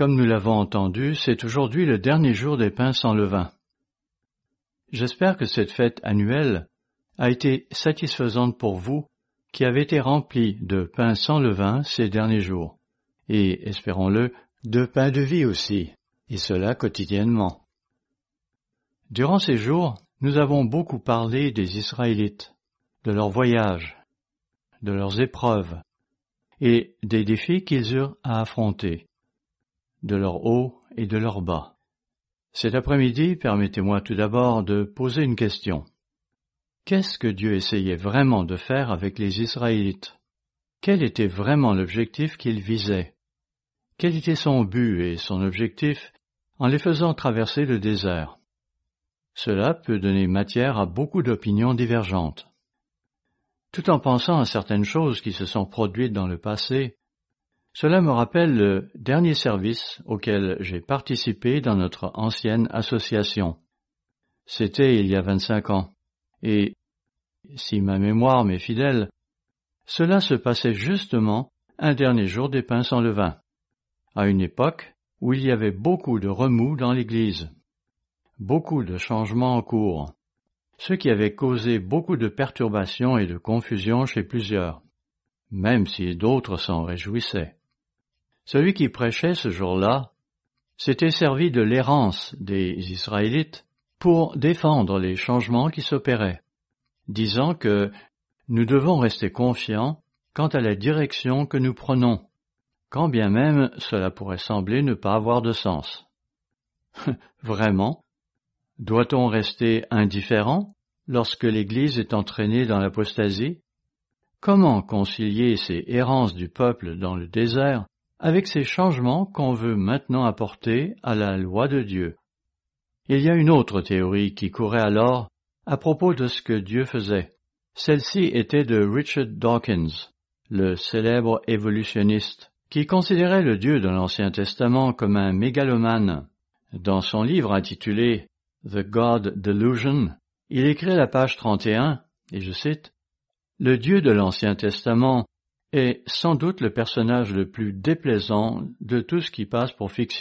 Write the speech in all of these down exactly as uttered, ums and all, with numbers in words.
Comme nous l'avons entendu, c'est aujourd'hui le dernier jour des pains sans levain. J'espère que cette fête annuelle a été satisfaisante pour vous qui avez été remplis de pains sans levain ces derniers jours, et, espérons-le, de pain de vie aussi, et cela quotidiennement. Durant ces jours, nous avons beaucoup parlé des Israélites, de leur voyage, de leurs épreuves, et des défis qu'ils eurent à affronter, de leur haut et de leur bas. Cet après-midi, permettez-moi tout d'abord de poser une question. Qu'est-ce que Dieu essayait vraiment de faire avec les Israélites? Quel était vraiment l'objectif qu'il visait? Quel était son but et son objectif en les faisant traverser le désert? Cela peut donner matière à beaucoup d'opinions divergentes. Tout en pensant à certaines choses qui se sont produites dans le passé, cela me rappelle le dernier service auquel j'ai participé dans notre ancienne association. C'était il y a vingt-cinq ans, et, si ma mémoire m'est fidèle, cela se passait justement un dernier jour des pains sans levain, à une époque où il y avait beaucoup de remous dans l'Église, beaucoup de changements en cours, ce qui avait causé beaucoup de perturbations et de confusion chez plusieurs, même si d'autres s'en réjouissaient. Celui qui prêchait ce jour-là s'était servi de l'errance des Israélites pour défendre les changements qui s'opéraient, disant que nous devons rester confiants quant à la direction que nous prenons, quand bien même cela pourrait sembler ne pas avoir de sens. Vraiment? Doit-on rester indifférent lorsque l'Église est entraînée dans l'apostasie? Comment concilier ces errances du peuple dans le désert avec ces changements qu'on veut maintenant apporter à la loi de Dieu? Il y a une autre théorie qui courait alors à propos de ce que Dieu faisait. Celle-ci était de Richard Dawkins, le célèbre évolutionniste, qui considérait le Dieu de l'Ancien Testament comme un mégalomane. Dans son livre intitulé The God Delusion, il écrit à la page trente et un, et je cite, « Le Dieu de l'Ancien Testament est sans doute le personnage le plus déplaisant de tout ce qui passe pour fiction. »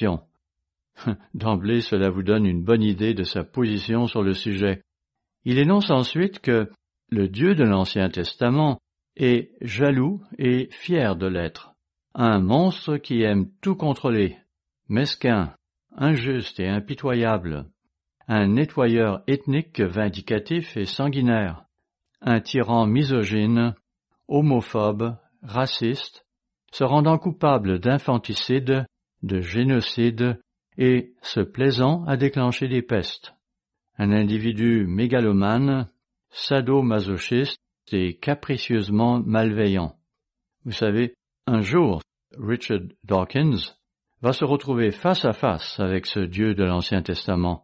D'emblée, cela vous donne une bonne idée de sa position sur le sujet. Il énonce ensuite que le Dieu de l'Ancien Testament est jaloux et fier de l'être, un monstre qui aime tout contrôler, mesquin, injuste et impitoyable, un nettoyeur ethnique vindicatif et sanguinaire, un tyran misogyne, homophobe, raciste, se rendant coupable d'infanticide, de génocide et se plaisant à déclencher des pestes. Un individu mégalomane, sadomasochiste et capricieusement malveillant. Vous savez, un jour, Richard Dawkins va se retrouver face à face avec ce Dieu de l'Ancien Testament.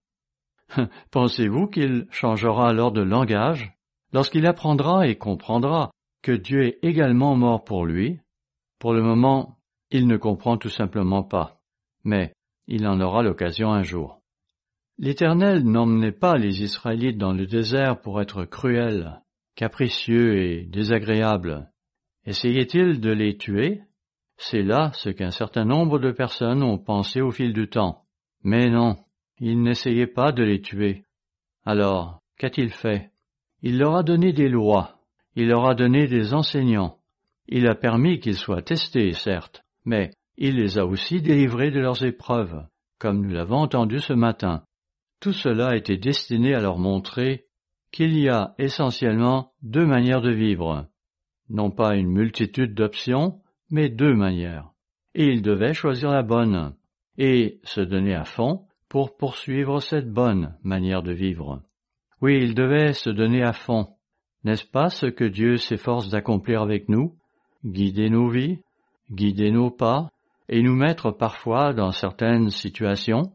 Pensez-vous qu'il changera alors de langage lorsqu'il apprendra et comprendra que Dieu est également mort pour lui? Pour le moment, il ne comprend tout simplement pas, mais il en aura l'occasion un jour. L'Éternel n'emmenait pas les Israélites dans le désert pour être cruel, capricieux et désagréable. Essayait-il de les tuer? C'est là ce qu'un certain nombre de personnes ont pensé au fil du temps. Mais non, il n'essayait pas de les tuer. Alors, qu'a-t-il fait? Il leur a donné des lois, il leur a donné des enseignants. Il a permis qu'ils soient testés, certes, mais il les a aussi délivrés de leurs épreuves, comme nous l'avons entendu ce matin. Tout cela était destiné à leur montrer qu'il y a essentiellement deux manières de vivre. Non pas une multitude d'options, mais deux manières. Et ils devaient choisir la bonne, et se donner à fond pour poursuivre cette bonne manière de vivre. Oui, ils devaient se donner à fond. N'est-ce pas ce que Dieu s'efforce d'accomplir avec nous? Guider nos vies, guider nos pas, et nous mettre parfois dans certaines situations?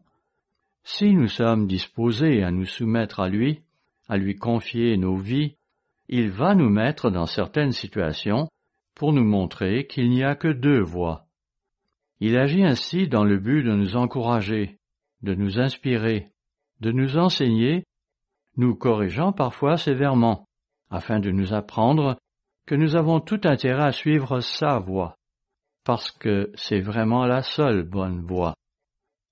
Si nous sommes disposés à nous soumettre à lui, à lui confier nos vies, il va nous mettre dans certaines situations pour nous montrer qu'il n'y a que deux voies. Il agit ainsi dans le but de nous encourager, de nous inspirer, de nous enseigner, nous corrigeant parfois sévèrement, afin de nous apprendre que nous avons tout intérêt à suivre sa voie, parce que c'est vraiment la seule bonne voie.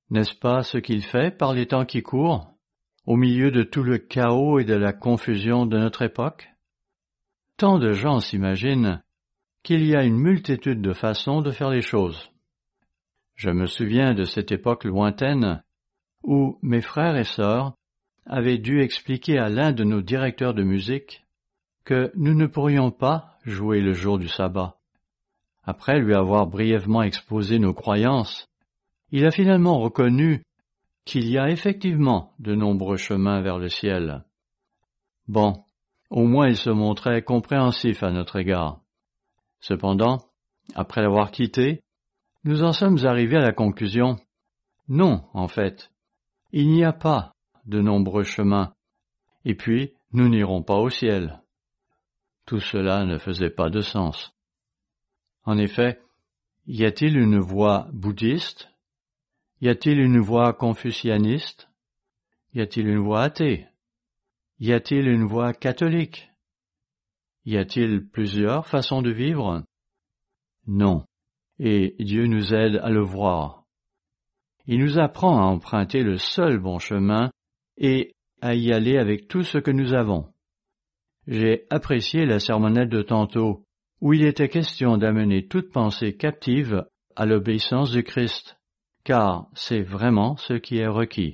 N'est-ce pas ce qu'il fait par les temps qui courent, au milieu de tout le chaos et de la confusion de notre époque? Tant de gens s'imaginent qu'il y a une multitude de façons de faire les choses. Je me souviens de cette époque lointaine où mes frères et sœurs avaient dû expliquer à l'un de nos directeurs de musique que nous ne pourrions pas jouer le jour du sabbat. Après lui avoir brièvement exposé nos croyances, il a finalement reconnu qu'il y a effectivement de nombreux chemins vers le ciel. Bon, au moins il se montrait compréhensif à notre égard. Cependant, après l'avoir quitté, nous en sommes arrivés à la conclusion, non, en fait, il n'y a pas de nombreux chemins, et puis nous n'irons pas au ciel. Tout cela ne faisait pas de sens. En effet, y a-t-il une voie bouddhiste? Y a-t-il une voie confucianiste? Y a-t-il une voie athée? Y a-t-il une voie catholique? Y a-t-il plusieurs façons de vivre? Non, et Dieu nous aide à le voir. Il nous apprend à emprunter le seul bon chemin et à y aller avec tout ce que nous avons. J'ai apprécié la sermonnette de tantôt, où il était question d'amener toute pensée captive à l'obéissance du Christ, car c'est vraiment ce qui est requis.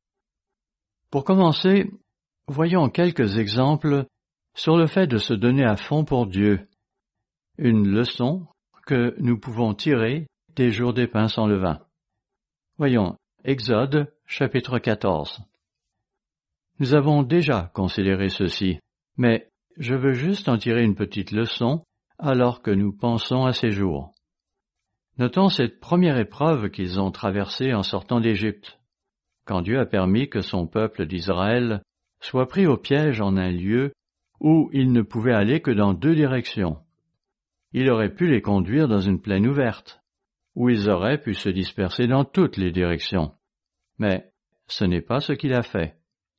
Pour commencer, voyons quelques exemples sur le fait de se donner à fond pour Dieu, une leçon que nous pouvons tirer des jours des pains sans levain. Voyons, Exode, chapitre quatorze. Nous avons déjà considéré ceci, mais je veux juste en tirer une petite leçon alors que nous pensons à ces jours. Notons cette première épreuve qu'ils ont traversée en sortant d'Égypte, quand Dieu a permis que son peuple d'Israël soit pris au piège en un lieu où il ne pouvait aller que dans deux directions. Il aurait pu les conduire dans une plaine ouverte, où ils auraient pu se disperser dans toutes les directions. Mais ce n'est pas ce qu'il a fait.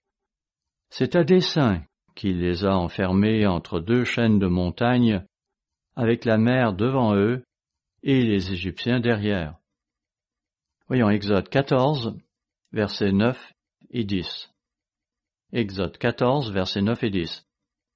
C'est à dessein qu'il les a enfermés entre deux chaînes de montagnes, avec la mer devant eux et les Égyptiens derrière. Voyons Exode quatorze, versets neuf et dix. Exode quatorze, versets neuf et dix.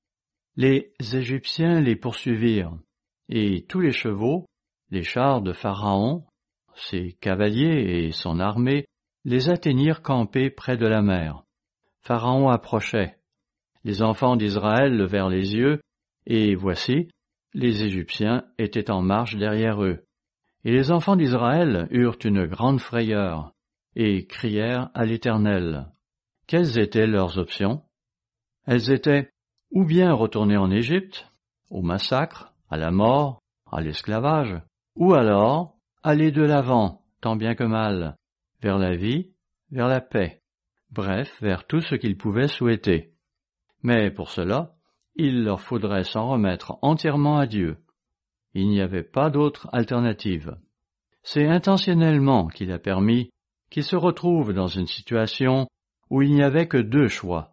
Les Égyptiens les poursuivirent, et tous les chevaux, les chars de Pharaon, ses cavaliers et son armée, les atteignirent campés près de la mer. Pharaon approchait. Les enfants d'Israël levèrent les yeux, et voici, les Égyptiens étaient en marche derrière eux. Et les enfants d'Israël eurent une grande frayeur, et crièrent à l'Éternel. Quelles étaient leurs options? Elles étaient ou bien retourner en Égypte, au massacre, à la mort, à l'esclavage, ou alors aller de l'avant, tant bien que mal, vers la vie, vers la paix, bref, vers tout ce qu'ils pouvaient souhaiter. Mais pour cela, il leur faudrait s'en remettre entièrement à Dieu. Il n'y avait pas d'autre alternative. C'est intentionnellement qu'il a permis qu'ils se retrouvent dans une situation où il n'y avait que deux choix.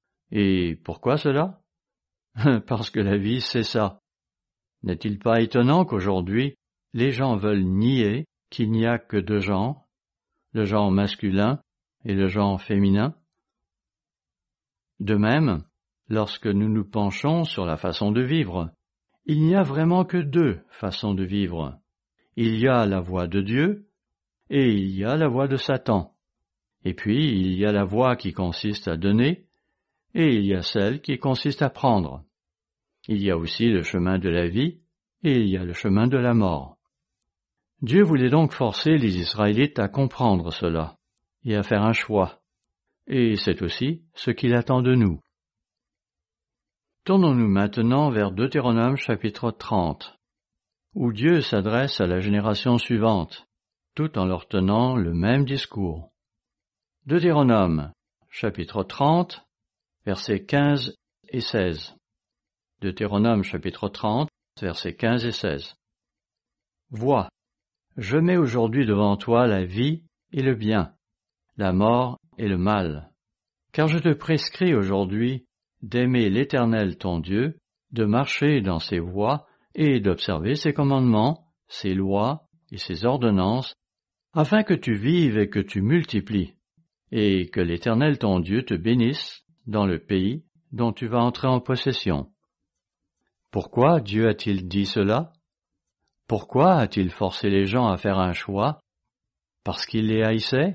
Et pourquoi cela? Parce que la vie, c'est ça. N'est-il pas étonnant qu'aujourd'hui, les gens veulent nier qu'il n'y a que deux genres, le genre masculin et le genre féminin? De même, lorsque nous nous penchons sur la façon de vivre, il n'y a vraiment que deux façons de vivre. Il y a la voie de Dieu et il y a la voie de Satan. Et puis, il y a la voie qui consiste à donner et il y a celle qui consiste à prendre. Il y a aussi le chemin de la vie et il y a le chemin de la mort. Dieu voulait donc forcer les Israélites à comprendre cela et à faire un choix. Et c'est aussi ce qu'il attend de nous. Tournons-nous maintenant vers Deutéronome chapitre trente, où Dieu s'adresse à la génération suivante, tout en leur tenant le même discours. Deutéronome chapitre trente, versets quinze et seize. Deutéronome chapitre trente, versets quinze et seize. Vois, je mets aujourd'hui devant toi la vie et le bien, la mort et le mal. Car je te prescris aujourd'hui d'aimer l'Éternel ton Dieu, de marcher dans ses voies et d'observer ses commandements, ses lois et ses ordonnances, afin que tu vives et que tu multiplies, et que l'Éternel ton Dieu te bénisse dans le pays dont tu vas entrer en possession. Pourquoi Dieu a-t-il dit cela? Pourquoi a-t-il forcé les gens à faire un choix? Parce qu'il les haïssait?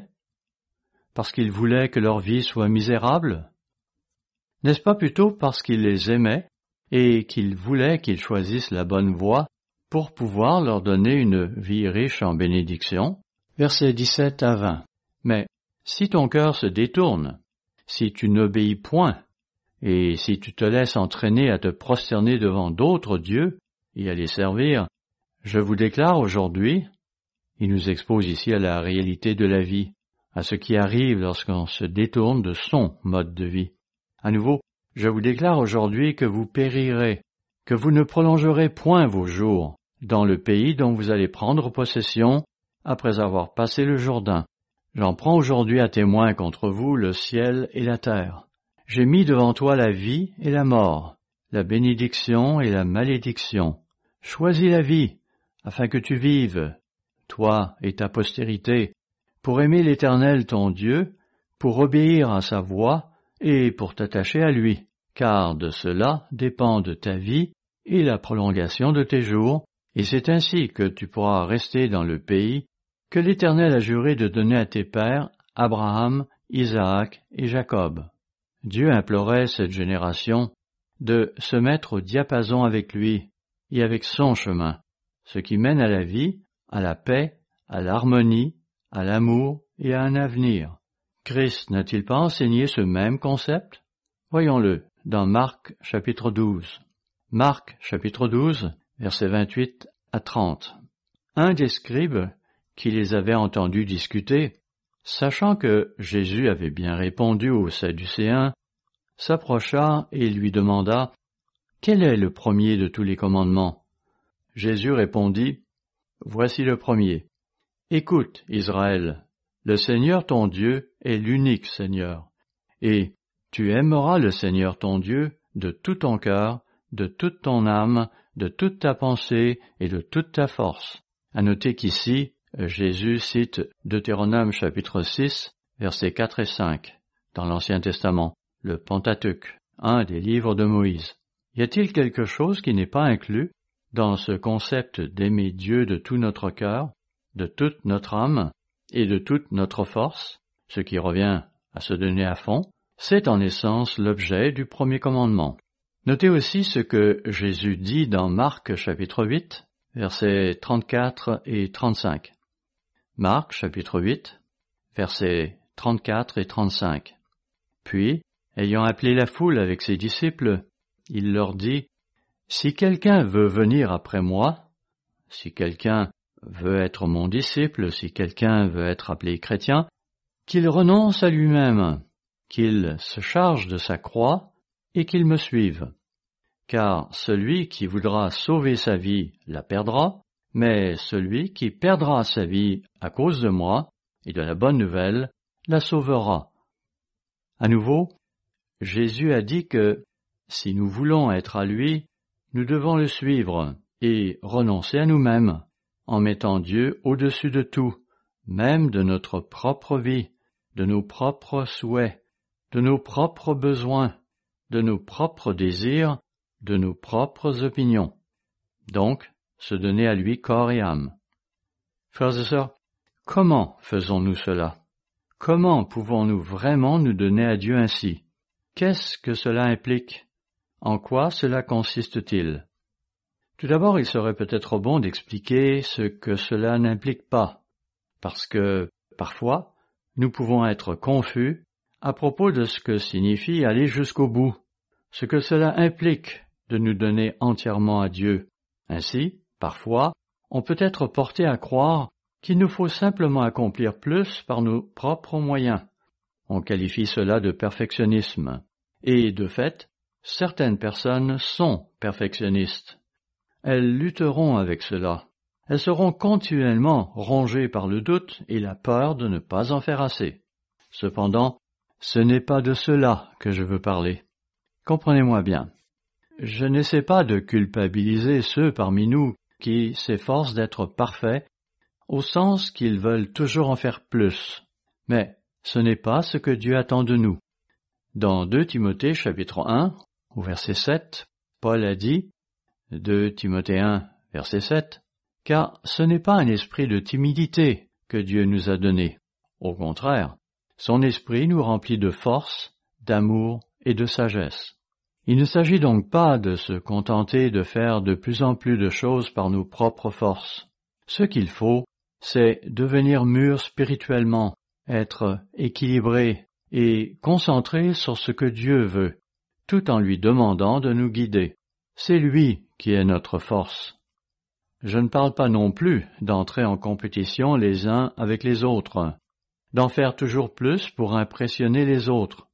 Parce qu'il voulait que leur vie soit misérable? N'est-ce pas plutôt parce qu'il les aimait et qu'il voulait qu'ils choisissent la bonne voie pour pouvoir leur donner une vie riche en bénédictions? Versets dix-sept à vingt. Mais si ton cœur se détourne, si tu n'obéis point, et si tu te laisses entraîner à te prosterner devant d'autres dieux et à les servir, je vous déclare aujourd'hui, il nous expose ici à la réalité de la vie, à ce qui arrive lorsqu'on se détourne de son mode de vie. À nouveau, je vous déclare aujourd'hui que vous périrez, que vous ne prolongerez point vos jours dans le pays dont vous allez prendre possession après avoir passé le Jourdain. J'en prends aujourd'hui à témoin contre vous le ciel et la terre. J'ai mis devant toi la vie et la mort, la bénédiction et la malédiction. Choisis la vie, afin que tu vives, toi et ta postérité, pour aimer l'Éternel ton Dieu, pour obéir à sa voix et pour t'attacher à lui, car de cela dépendent ta vie et la prolongation de tes jours, et c'est ainsi que tu pourras rester dans le pays que l'Éternel a juré de donner à tes pères, Abraham, Isaac et Jacob. Dieu implorait cette génération de se mettre au diapason avec lui et avec son chemin, ce qui mène à la vie, à la paix, à l'harmonie, à l'amour et à un avenir. Christ n'a-t-il pas enseigné ce même concept? Voyons-le dans Marc chapitre douze. Marc chapitre douze, versets vingt-huit à trente. Un des scribes qui les avait entendus discuter, sachant que Jésus avait bien répondu aux Sadducéens, s'approcha et lui demanda « Quel est le premier de tous les commandements ?» Jésus répondit « Voici le premier. Écoute, Israël, le Seigneur ton Dieu est l'unique Seigneur, et tu aimeras le Seigneur ton Dieu de tout ton cœur, de toute ton âme, de toute ta pensée et de toute ta force. » À noter qu'ici, Jésus cite Deutéronome chapitre six, versets quatre et cinq, dans l'Ancien Testament, le Pentateuque, un des livres de Moïse. Y a-t-il quelque chose qui n'est pas inclus dans ce concept d'aimer Dieu de tout notre cœur, de toute notre âme et de toute notre force, ce qui revient à se donner à fond? C'est en essence l'objet du premier commandement. Notez aussi ce que Jésus dit dans Marc chapitre huit, versets trente-quatre et trente-cinq. Marc chapitre huit, versets trente-quatre et trente-cinq. Puis, ayant appelé la foule avec ses disciples, il leur dit, « Si quelqu'un veut venir après moi, si quelqu'un veut être mon disciple, si quelqu'un veut être appelé chrétien, qu'il renonce à lui-même, qu'il se charge de sa croix et qu'il me suive. Car celui qui voudra sauver sa vie la perdra, mais celui qui perdra sa vie à cause de moi et de la bonne nouvelle la sauvera. » À nouveau, Jésus a dit que, si nous voulons être à lui, nous devons le suivre et renoncer à nous-mêmes, en mettant Dieu au-dessus de tout, même de notre propre vie, de nos propres souhaits, de nos propres besoins, de nos propres désirs, de nos propres opinions. Donc, se donner à lui corps et âme. Frères et sœurs, comment faisons-nous cela? Comment pouvons-nous vraiment nous donner à Dieu ainsi? Qu'est-ce que cela implique? En quoi cela consiste-t-il? Tout d'abord, il serait peut-être bon d'expliquer ce que cela n'implique pas, parce que, parfois, nous pouvons être confus à propos de ce que signifie aller jusqu'au bout, ce que cela implique de nous donner entièrement à Dieu. Ainsi, parfois, on peut être porté à croire qu'il nous faut simplement accomplir plus par nos propres moyens. On qualifie cela de perfectionnisme. Et, de fait, certaines personnes sont perfectionnistes. Elles lutteront avec cela. Elles seront continuellement rongées par le doute et la peur de ne pas en faire assez. Cependant, ce n'est pas de cela que je veux parler. Comprenez-moi bien. Je n'essaie pas de culpabiliser ceux parmi nous qui s'efforcent d'être parfaits au sens qu'ils veulent toujours en faire plus. Mais ce n'est pas ce que Dieu attend de nous. Dans deux Timothée chapitre un, au verset sept, Paul a dit, deux Timothée un, verset sept, « Car ce n'est pas un esprit de timidité que Dieu nous a donné. Au contraire, son esprit nous remplit de force, d'amour et de sagesse. » Il ne s'agit donc pas de se contenter de faire de plus en plus de choses par nos propres forces. Ce qu'il faut, c'est devenir mûr spirituellement, être équilibré et concentré sur ce que Dieu veut, tout en lui demandant de nous guider. C'est lui qui est notre force. Je ne parle pas non plus d'entrer en compétition les uns avec les autres, d'en faire toujours plus pour impressionner les autres.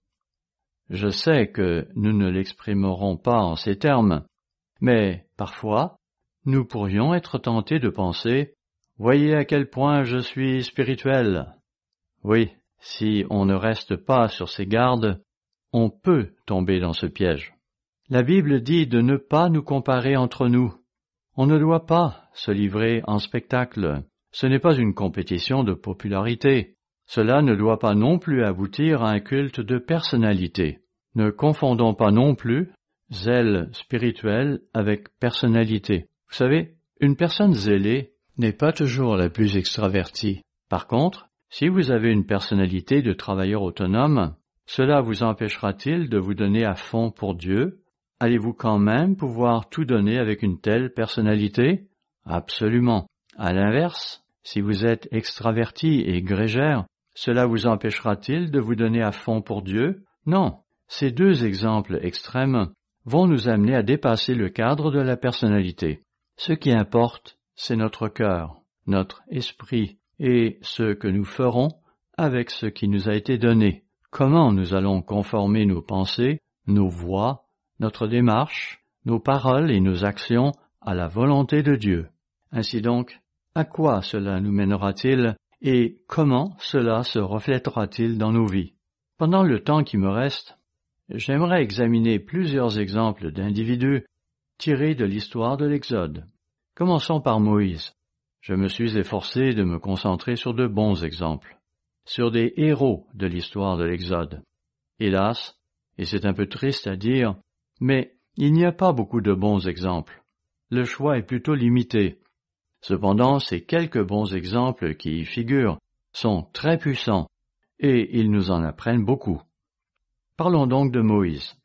Je sais que nous ne l'exprimerons pas en ces termes, mais parfois, nous pourrions être tentés de penser « Voyez à quel point je suis spirituel ». Oui, si on ne reste pas sur ses gardes, on peut tomber dans ce piège. La Bible dit de ne pas nous comparer entre nous. On ne doit pas se livrer en spectacle. Ce n'est pas une compétition de popularité. Cela ne doit pas non plus aboutir à un culte de personnalité. Ne confondons pas non plus zèle spirituel avec personnalité. Vous savez, une personne zélée n'est pas toujours la plus extravertie. Par contre, si vous avez une personnalité de travailleur autonome, cela vous empêchera-t-il de vous donner à fond pour Dieu? Allez-vous quand même pouvoir tout donner avec une telle personnalité? Absolument. À l'inverse, si vous êtes extraverti et grégère, cela vous empêchera-t-il de vous donner à fond pour Dieu? Non. Ces deux exemples extrêmes vont nous amener à dépasser le cadre de la personnalité. Ce qui importe, c'est notre cœur, notre esprit et ce que nous ferons avec ce qui nous a été donné. Comment nous allons conformer nos pensées, nos voix, notre démarche, nos paroles et nos actions à la volonté de Dieu. Ainsi donc, à quoi cela nous mènera-t-il et comment cela se reflètera-t-il dans nos vies? Pendant le temps qui me reste, j'aimerais examiner plusieurs exemples d'individus tirés de l'histoire de l'Exode. Commençons par Moïse. Je me suis efforcé de me concentrer sur de bons exemples, sur des héros de l'histoire de l'Exode. Hélas, et c'est un peu triste à dire, mais il n'y a pas beaucoup de bons exemples. Le choix est plutôt limité. Cependant, ces quelques bons exemples qui y figurent sont très puissants, et ils nous en apprennent beaucoup. Parlons donc de Moïse.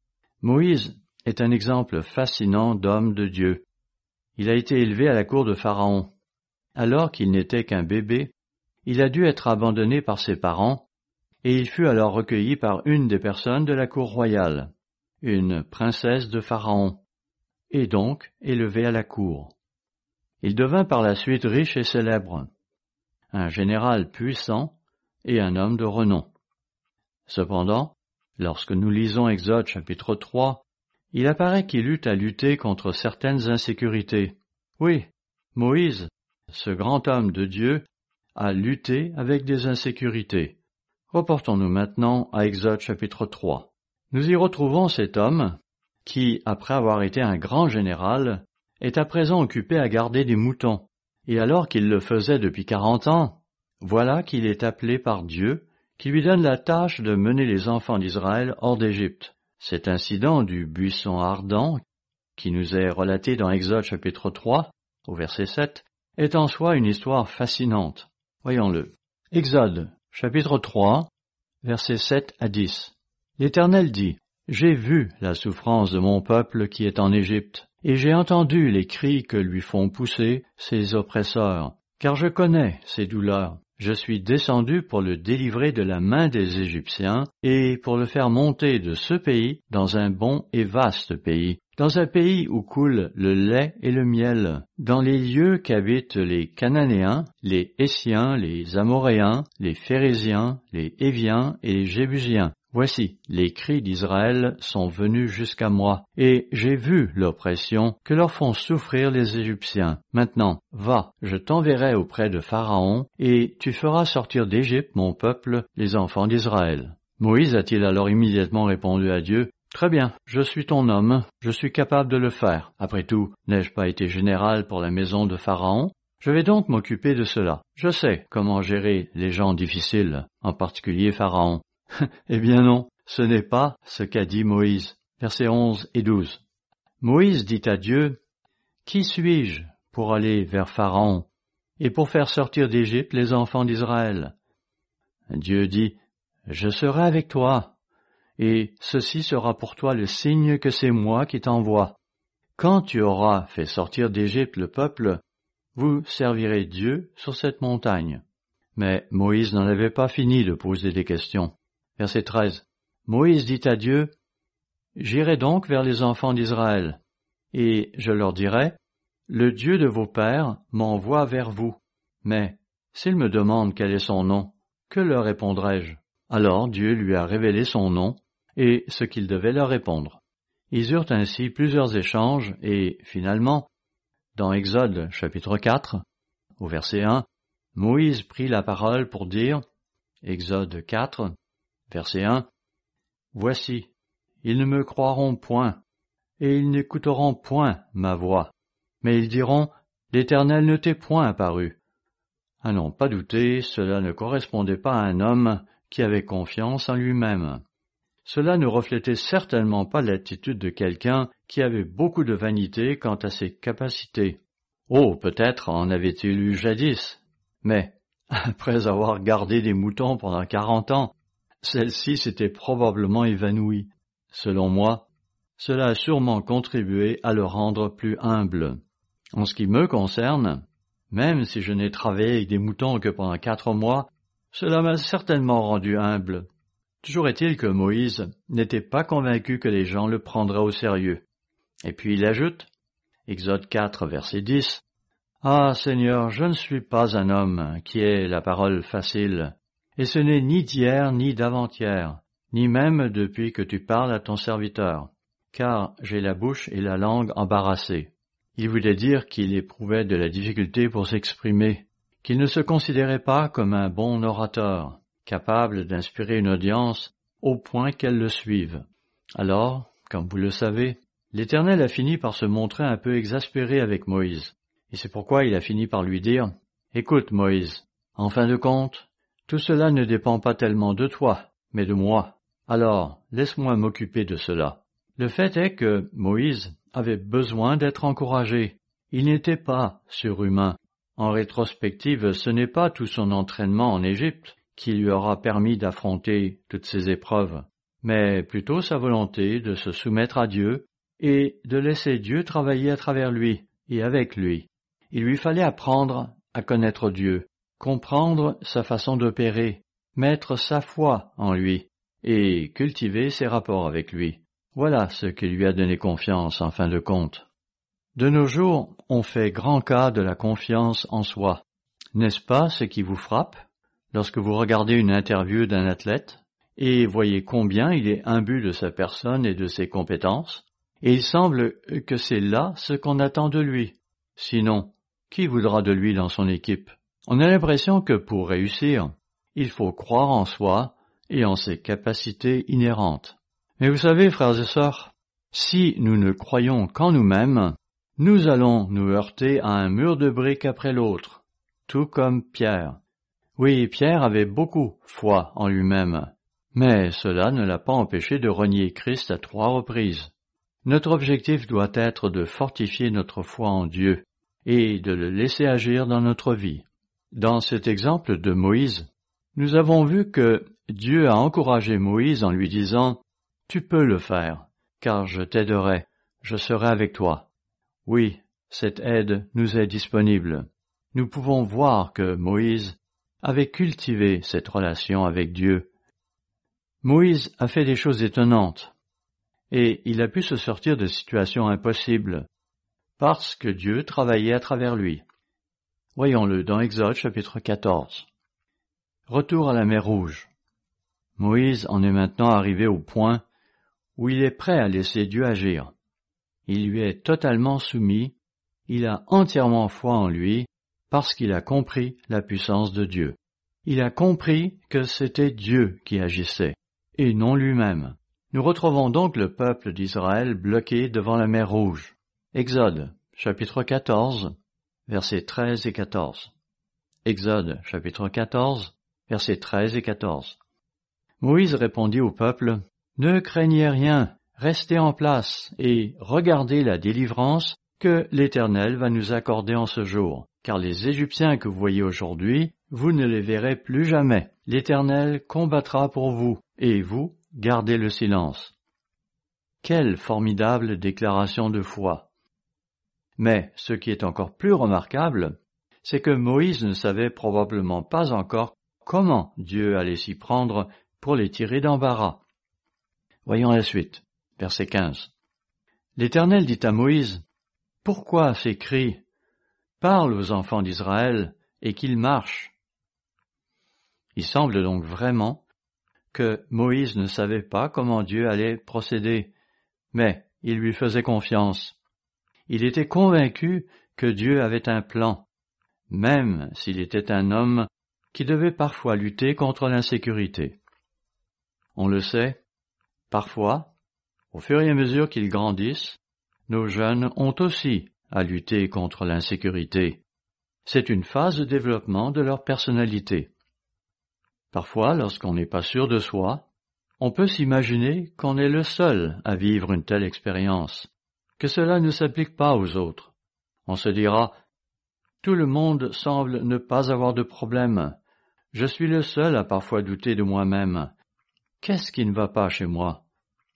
Moïse est un exemple fascinant d'homme de Dieu. Il a été élevé à la cour de Pharaon. Alors qu'il n'était qu'un bébé, il a dû être abandonné par ses parents, et il fut alors recueilli par une des personnes de la cour royale, une princesse de Pharaon, et donc élevé à la cour. Il devint par la suite riche et célèbre, un général puissant et un homme de renom. Cependant, lorsque nous lisons Exode chapitre trois, il apparaît qu'il eut à lutter contre certaines insécurités. Oui, Moïse, ce grand homme de Dieu, a lutté avec des insécurités. Reportons-nous maintenant à Exode chapitre trois. Nous y retrouvons cet homme qui, après avoir été un grand général, est à présent occupé à garder des moutons. Et alors qu'il le faisait depuis quarante ans, voilà qu'il est appelé par Dieu, qui lui donne la tâche de mener les enfants d'Israël hors d'Égypte. Cet incident du buisson ardent, qui nous est relaté dans Exode chapitre trois, au verset sept, est en soi une histoire fascinante. Voyons-le. Exode chapitre trois, versets sept à dix. L'Éternel dit, « J'ai vu la souffrance de mon peuple qui est en Égypte, et j'ai entendu les cris que lui font pousser ses oppresseurs, car je connais ses douleurs. Je suis descendu pour le délivrer de la main des Égyptiens et pour le faire monter de ce pays dans un bon et vaste pays, dans un pays où coule le lait et le miel, dans les lieux qu'habitent les Cananéens, les Hétiens, les Amoréens, les Phéréziens, les Héviens et les Jébusiens. Voici, les cris d'Israël sont venus jusqu'à moi, et j'ai vu l'oppression que leur font souffrir les Égyptiens. Maintenant, va, je t'enverrai auprès de Pharaon, et tu feras sortir d'Égypte mon peuple, les enfants d'Israël. » Moïse a-t-il alors immédiatement répondu à Dieu, « Très bien, je suis ton homme, je suis capable de le faire. Après tout, n'ai-je pas été général pour la maison de Pharaon? Je vais donc m'occuper de cela. Je sais comment gérer les gens difficiles, en particulier Pharaon. Eh bien non, ce n'est pas ce qu'a dit Moïse. Versets onze et douze. Moïse dit à Dieu, « Qui suis-je pour aller vers Pharaon et pour faire sortir d'Égypte les enfants d'Israël ?» Dieu dit, « Je serai avec toi, et ceci sera pour toi le signe que c'est moi qui t'envoie. Quand tu auras fait sortir d'Égypte le peuple, vous servirez Dieu sur cette montagne. » Mais Moïse n'en avait pas fini de poser des questions. Verset treize. Moïse dit à Dieu, « J'irai donc vers les enfants d'Israël, et je leur dirai, « Le Dieu de vos pères m'envoie vers vous. » Mais s'ils me demandent quel est son nom, que leur répondrai-je? Alors Dieu lui a révélé son nom et ce qu'il devait leur répondre. Ils eurent ainsi plusieurs échanges et, finalement, dans Exode chapitre quatre, au verset un, Moïse prit la parole pour dire, Exode quatre, verset un, « Voici, ils ne me croiront point, et ils n'écouteront point ma voix, mais ils diront, l'Éternel ne t'est point apparu. » À n'en pas douter, cela ne correspondait pas à un homme qui avait confiance en lui-même. Cela ne reflétait certainement pas l'attitude de quelqu'un qui avait beaucoup de vanité quant à ses capacités. Oh, peut-être en avait-il eu jadis, mais, après avoir gardé des moutons pendant quarante ans, celle-ci s'était probablement évanouie. Selon moi, cela a sûrement contribué à le rendre plus humble. En ce qui me concerne, même si je n'ai travaillé avec des moutons que pendant quatre mois, cela m'a certainement rendu humble. Toujours est-il que Moïse n'était pas convaincu que les gens le prendraient au sérieux. Et puis il ajoute, Exode quatre, verset dix, « Ah, Seigneur, je ne suis pas un homme qui ait la parole facile, et ce n'est ni d'hier ni d'avant-hier, ni même depuis que tu parles à ton serviteur, car j'ai la bouche et la langue embarrassées. » Il voulait dire qu'il éprouvait de la difficulté pour s'exprimer, qu'il ne se considérait pas comme un bon orateur, capable d'inspirer une audience au point qu'elle le suive. Alors, comme vous le savez, l'Éternel a fini par se montrer un peu exaspéré avec Moïse, et c'est pourquoi il a fini par lui dire, « Écoute, Moïse, en fin de compte, tout cela ne dépend pas tellement de toi, mais de moi. Alors, laisse-moi m'occuper de cela. » Le fait est que Moïse avait besoin d'être encouragé. Il n'était pas surhumain. En rétrospective, ce n'est pas tout son entraînement en Égypte qui lui aura permis d'affronter toutes ces épreuves, mais plutôt sa volonté de se soumettre à Dieu et de laisser Dieu travailler à travers lui et avec lui. Il lui fallait apprendre à connaître Dieu, comprendre sa façon d'opérer, mettre sa foi en lui et cultiver ses rapports avec lui. Voilà ce qui lui a donné confiance en fin de compte. De nos jours, on fait grand cas de la confiance en soi. N'est-ce pas ce qui vous frappe lorsque vous regardez une interview d'un athlète et voyez combien il est imbu de sa personne et de ses compétences, et il semble que c'est là ce qu'on attend de lui. Sinon, qui voudra de lui dans son équipe? On a l'impression que pour réussir, il faut croire en soi et en ses capacités inhérentes. Mais vous savez, frères et sœurs, si nous ne croyons qu'en nous-mêmes, nous allons nous heurter à un mur de briques après l'autre, tout comme Pierre. Oui, Pierre avait beaucoup foi en lui-même, mais cela ne l'a pas empêché de renier Christ à trois reprises. Notre objectif doit être de fortifier notre foi en Dieu et de le laisser agir dans notre vie. Dans cet exemple de Moïse, nous avons vu que Dieu a encouragé Moïse en lui disant « Tu peux le faire, car je t'aiderai, je serai avec toi. » Oui, cette aide nous est disponible. Nous pouvons voir que Moïse avait cultivé cette relation avec Dieu. Moïse a fait des choses étonnantes, et il a pu se sortir de situations impossibles, parce que Dieu travaillait à travers lui. Voyons-le dans Exode chapitre quatorze. Retour à la mer Rouge. Moïse en est maintenant arrivé au point où il est prêt à laisser Dieu agir. Il lui est totalement soumis, il a entièrement foi en lui, parce qu'il a compris la puissance de Dieu. Il a compris que c'était Dieu qui agissait, et non lui-même. Nous retrouvons donc le peuple d'Israël bloqué devant la mer Rouge. Exode, chapitre quatorze, versets treize et quatorze. Exode, chapitre quatorze, versets treize et quatorze. Moïse répondit au peuple, « Ne craignez rien, restez en place et regardez la délivrance que l'Éternel va nous accorder en ce jour. Car les Égyptiens que vous voyez aujourd'hui, vous ne les verrez plus jamais. L'Éternel combattra pour vous, et vous, gardez le silence. » Quelle formidable déclaration de foi! Mais ce qui est encore plus remarquable, c'est que Moïse ne savait probablement pas encore comment Dieu allait s'y prendre pour les tirer d'embarras. Voyons la suite, verset quinze. L'Éternel dit à Moïse, « Pourquoi ces cris? Parle aux enfants d'Israël et qu'ils marchent. » Il semble donc vraiment que Moïse ne savait pas comment Dieu allait procéder, mais il lui faisait confiance. Il était convaincu que Dieu avait un plan, même s'il était un homme qui devait parfois lutter contre l'insécurité. On le sait, parfois, au fur et à mesure qu'ils grandissent, nos jeunes ont aussi à lutter contre l'insécurité. C'est une phase de développement de leur personnalité. Parfois, lorsqu'on n'est pas sûr de soi, on peut s'imaginer qu'on est le seul à vivre une telle expérience, que cela ne s'applique pas aux autres. On se dira, « Tout le monde semble ne pas avoir de problème. Je suis le seul à parfois douter de moi-même. Qu'est-ce qui ne va pas chez moi? »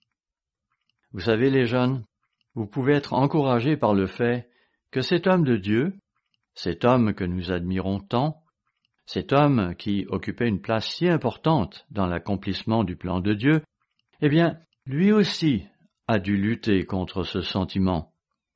Vous savez, les jeunes, vous pouvez être encouragés par le fait que cet homme de Dieu, cet homme que nous admirons tant, cet homme qui occupait une place si importante dans l'accomplissement du plan de Dieu, eh bien, lui aussi a dû lutter contre ce sentiment.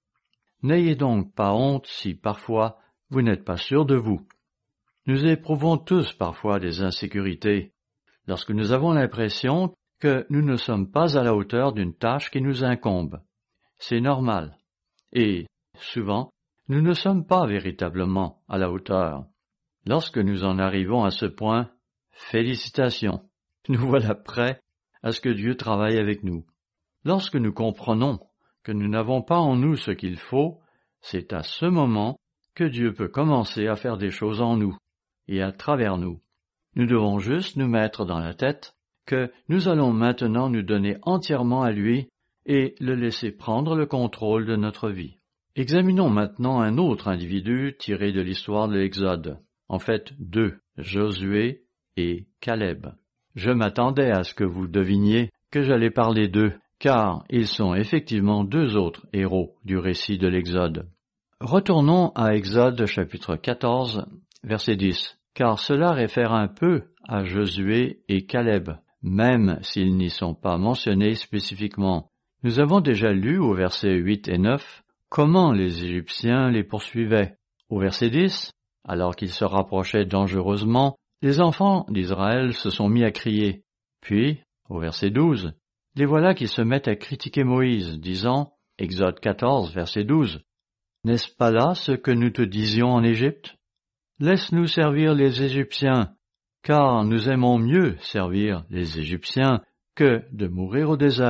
N'ayez donc pas honte si parfois vous n'êtes pas sûr de vous. Nous éprouvons tous parfois des insécurités, lorsque nous avons l'impression que nous ne sommes pas à la hauteur d'une tâche qui nous incombe. C'est normal. Et, souvent, nous ne sommes pas véritablement à la hauteur. Lorsque nous en arrivons à ce point, félicitations, nous voilà prêts à ce que Dieu travaille avec nous. Lorsque nous comprenons que nous n'avons pas en nous ce qu'il faut, c'est à ce moment que Dieu peut commencer à faire des choses en nous et à travers nous. Nous devons juste nous mettre dans la tête que nous allons maintenant nous donner entièrement à lui et le laisser prendre le contrôle de notre vie. Examinons maintenant un autre individu tiré de l'histoire de l'Exode. En fait, deux, Josué et Caleb. Je m'attendais à ce que vous deviniez que j'allais parler d'eux, car ils sont effectivement deux autres héros du récit de l'Exode. Retournons à Exode chapitre quatorze, verset dix, car cela réfère un peu à Josué et Caleb, même s'ils n'y sont pas mentionnés spécifiquement. Nous avons déjà lu au verset huit et neuf comment les Égyptiens les poursuivaient. Au verset dix, alors qu'ils se rapprochaient dangereusement, les enfants d'Israël se sont mis à crier. Puis, au verset douze, les voilà qui se mettent à critiquer Moïse, disant, Exode quatorze, verset douze, « N'est-ce pas là ce que nous te disions en Égypte? Laisse-nous servir les Égyptiens, car nous aimons mieux servir les Égyptiens que de mourir au désert. »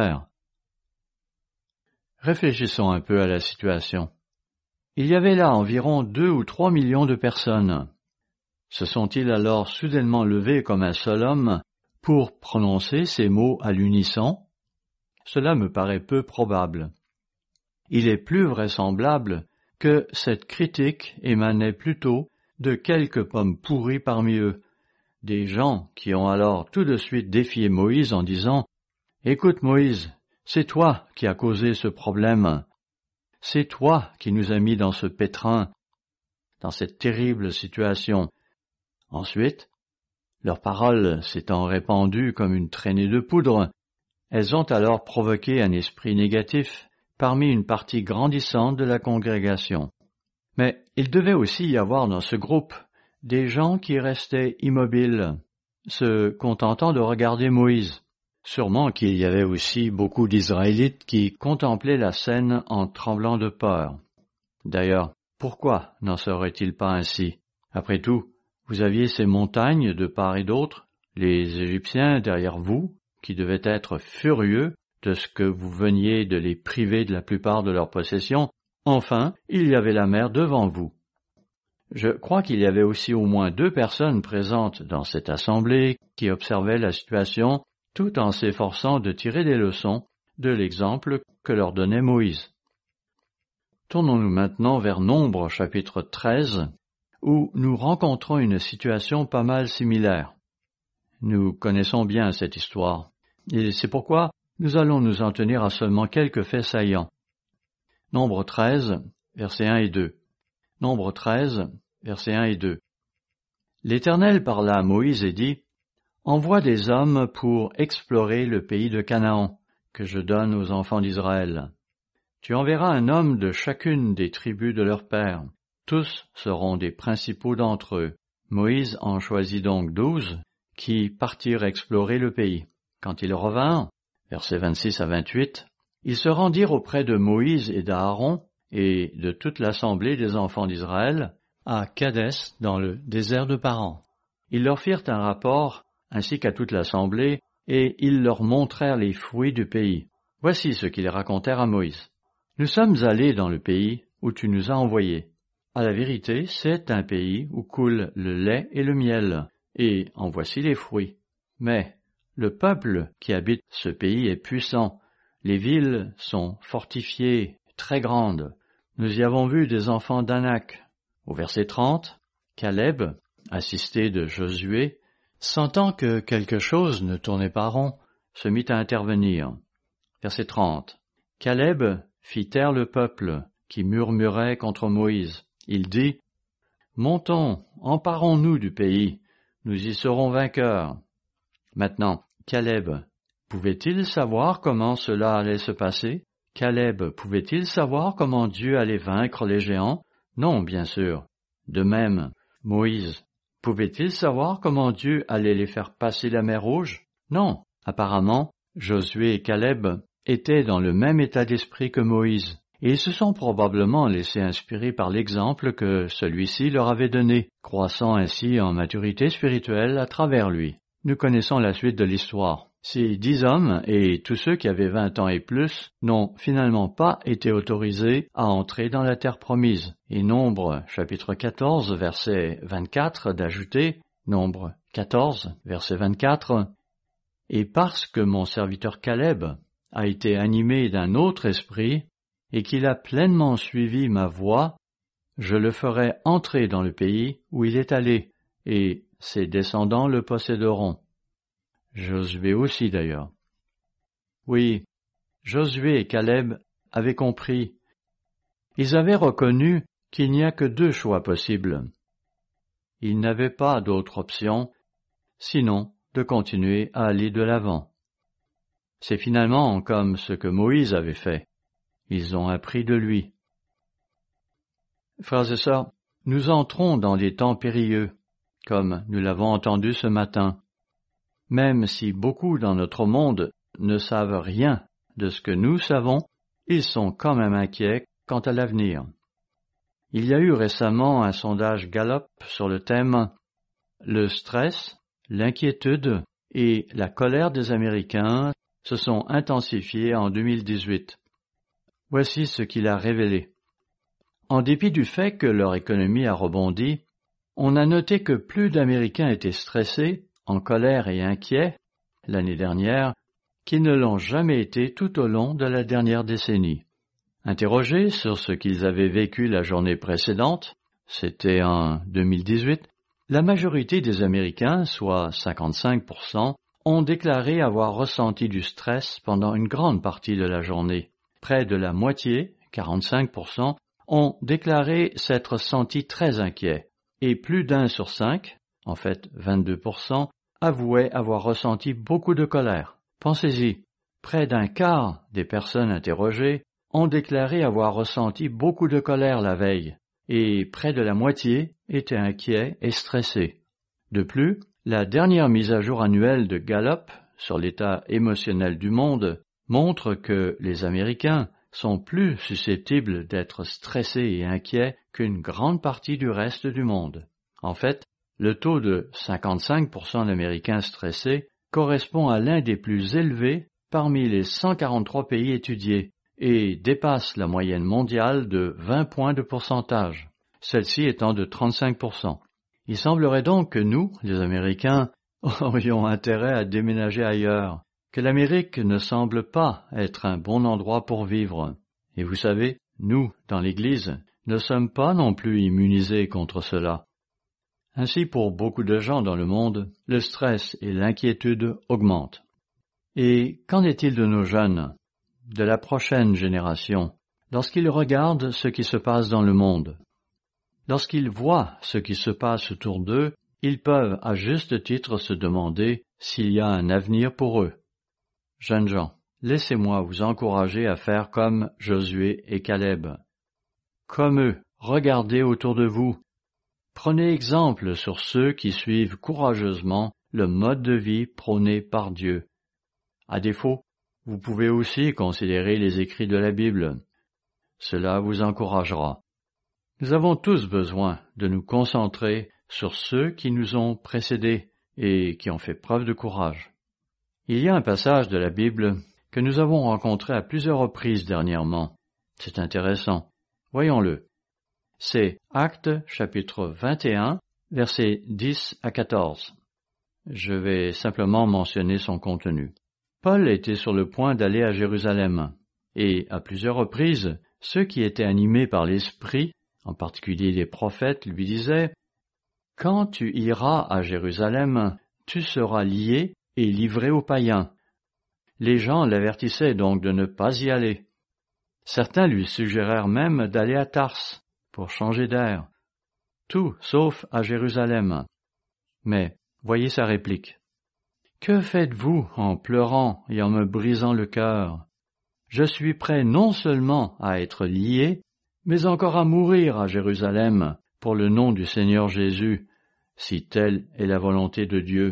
Réfléchissons un peu à la situation. Il y avait là environ deux ou trois millions de personnes. Se sont-ils alors soudainement levés comme un seul homme pour prononcer ces mots à l'unisson? Cela me paraît peu probable. Il est plus vraisemblable que cette critique émanait plutôt de quelques pommes pourries parmi eux, des gens qui ont alors tout de suite défié Moïse en disant « Écoute Moïse, c'est toi qui as causé ce problème. C'est toi qui nous as mis dans ce pétrin, dans cette terrible situation. » Ensuite, leurs paroles s'étant répandues comme une traînée de poudre, elles ont alors provoqué un esprit négatif parmi une partie grandissante de la congrégation. Mais il devait aussi y avoir dans ce groupe des gens qui restaient immobiles, se contentant de regarder Moïse. Sûrement qu'il y avait aussi beaucoup d'Israélites qui contemplaient la scène en tremblant de peur. D'ailleurs, pourquoi n'en serait-il pas ainsi? Après tout, vous aviez ces montagnes de part et d'autre, les Égyptiens derrière vous, qui devaient être furieux de ce que vous veniez de les priver de la plupart de leurs possessions. Enfin, il y avait la mer devant vous. Je crois qu'il y avait aussi au moins deux personnes présentes dans cette assemblée qui observaient la situation tout en s'efforçant de tirer des leçons de l'exemple que leur donnait Moïse. Tournons-nous maintenant vers Nombre chapitre treize, où nous rencontrons une situation pas mal similaire. Nous connaissons bien cette histoire, et c'est pourquoi nous allons nous en tenir à seulement quelques faits saillants. Nombre treize, versets un et deux. Nombre treize, versets un et deux. L'Éternel parla à Moïse et dit, « Envoie des hommes pour explorer le pays de Canaan, que je donne aux enfants d'Israël. Tu enverras un homme de chacune des tribus de leur père. Tous seront des principaux d'entre eux. » Moïse en choisit donc douze, qui partirent explorer le pays. Quand ils revinrent, versets vingt-six à vingt-huit, ils se rendirent auprès de Moïse et d'Aaron et de toute l'assemblée des enfants d'Israël à Kadès dans le désert de Paran. Ils leur firent un rapport, ainsi qu'à toute l'assemblée, et ils leur montrèrent les fruits du pays. Voici ce qu'ils racontèrent à Moïse. « Nous sommes allés dans le pays où tu nous as envoyés. À la vérité, c'est un pays où coule le lait et le miel, et en voici les fruits. Mais le peuple qui habite ce pays est puissant. Les villes sont fortifiées, très grandes. Nous y avons vu des enfants d'Anak. » Au verset trente, Caleb, assisté de Josué, sentant que quelque chose ne tournait pas rond, se mit à intervenir. Verset trente. Caleb fit taire le peuple qui murmurait contre Moïse. Il dit, « Montons, emparons-nous du pays, nous y serons vainqueurs. » Maintenant, Caleb, pouvait-il savoir comment cela allait se passer? Caleb, pouvait-il savoir comment Dieu allait vaincre les géants? Non, bien sûr. De même, Moïse, pouvait-il savoir comment Dieu allait les faire passer la mer Rouge? Non. Apparemment, Josué et Caleb étaient dans le même état d'esprit que Moïse, et ils se sont probablement laissés inspirer par l'exemple que celui-ci leur avait donné, croissant ainsi en maturité spirituelle à travers lui. Nous connaissons la suite de l'histoire. Ces dix hommes et tous ceux qui avaient vingt ans et plus n'ont finalement pas été autorisés à entrer dans la terre promise. Et Nombre, chapitre quatorze, verset vingt-quatre, d'ajouter, Nombre quatorze, verset vingt-quatre, « Et parce que mon serviteur Caleb a été animé d'un autre esprit, et qu'il a pleinement suivi ma voie, je le ferai entrer dans le pays où il est allé, et ses descendants le posséderont. » Josué aussi d'ailleurs. Oui, Josué et Caleb avaient compris. Ils avaient reconnu qu'il n'y a que deux choix possibles. Ils n'avaient pas d'autre option, sinon de continuer à aller de l'avant. C'est finalement comme ce que Moïse avait fait. Ils ont appris de lui. Frères et sœurs, nous entrons dans des temps périlleux, comme nous l'avons entendu ce matin. Même si beaucoup dans notre monde ne savent rien de ce que nous savons, ils sont quand même inquiets quant à l'avenir. Il y a eu récemment un sondage Gallup sur le thème « Le stress, l'inquiétude et la colère des Américains se sont intensifiés en deux mille dix-huit. » Voici ce qu'il a révélé. En dépit du fait que leur économie a rebondi, on a noté que plus d'Américains étaient stressés, en colère et inquiets, l'année dernière, qu'ils ne l'ont jamais été tout au long de la dernière décennie. Interrogés sur ce qu'ils avaient vécu la journée précédente, c'était en deux mille dix-huit, la majorité des Américains, soit cinquante-cinq pour cent, ont déclaré avoir ressenti du stress pendant une grande partie de la journée. Près de la moitié, quarante-cinq pour cent, ont déclaré s'être sentis très inquiets, et plus d'un sur cinq, en fait vingt-deux pour cent, avouaient avoir ressenti beaucoup de colère. Pensez-y, près d'un quart des personnes interrogées ont déclaré avoir ressenti beaucoup de colère la veille, et près de la moitié étaient inquiets et stressés. De plus, la dernière mise à jour annuelle de Gallup sur l'état émotionnel du monde montre que les Américains sont plus susceptibles d'être stressés et inquiets qu'une grande partie du reste du monde. En fait, le taux de cinquante-cinq pour cent d'Américains stressés correspond à l'un des plus élevés parmi les cent quarante-trois pays étudiés et dépasse la moyenne mondiale de vingt points de pourcentage. celle-ci étant de trente-cinq pour cent. Il semblerait donc que nous, les Américains, aurions intérêt à déménager ailleurs, que l'Amérique ne semble pas être un bon endroit pour vivre. Et vous savez, nous, dans l'Église, ne sommes pas non plus immunisés contre cela. Ainsi, pour beaucoup de gens dans le monde, le stress et l'inquiétude augmentent. Et qu'en est-il de nos jeunes, de la prochaine génération, lorsqu'ils regardent ce qui se passe dans le monde? Lorsqu'ils voient ce qui se passe autour d'eux, ils peuvent à juste titre se demander s'il y a un avenir pour eux. Jeunes gens, laissez-moi vous encourager à faire comme Josué et Caleb. Comme eux, regardez autour de vous. Prenez exemple sur ceux qui suivent courageusement le mode de vie prôné par Dieu. À défaut, vous pouvez aussi considérer les écrits de la Bible. Cela vous encouragera. Nous avons tous besoin de nous concentrer sur ceux qui nous ont précédés et qui ont fait preuve de courage. Il y a un passage de la Bible que nous avons rencontré à plusieurs reprises dernièrement. C'est intéressant. Voyons-le. C'est Actes chapitre vingt et un, versets dix à quatorze. Je vais simplement mentionner son contenu. Paul était sur le point d'aller à Jérusalem, et à plusieurs reprises, ceux qui étaient animés par l'Esprit, en particulier les prophètes, lui disaient « Quand tu iras à Jérusalem, tu seras lié et livré aux païens. » Les gens l'avertissaient donc de ne pas y aller. Certains lui suggérèrent même d'aller à Tarse pour changer d'air. Tout sauf à Jérusalem. Mais voyez sa réplique. « Que faites-vous en pleurant et en me brisant le cœur? Je suis prêt non seulement à être lié, mais encore à mourir à Jérusalem pour le nom du Seigneur Jésus, si telle est la volonté de Dieu. »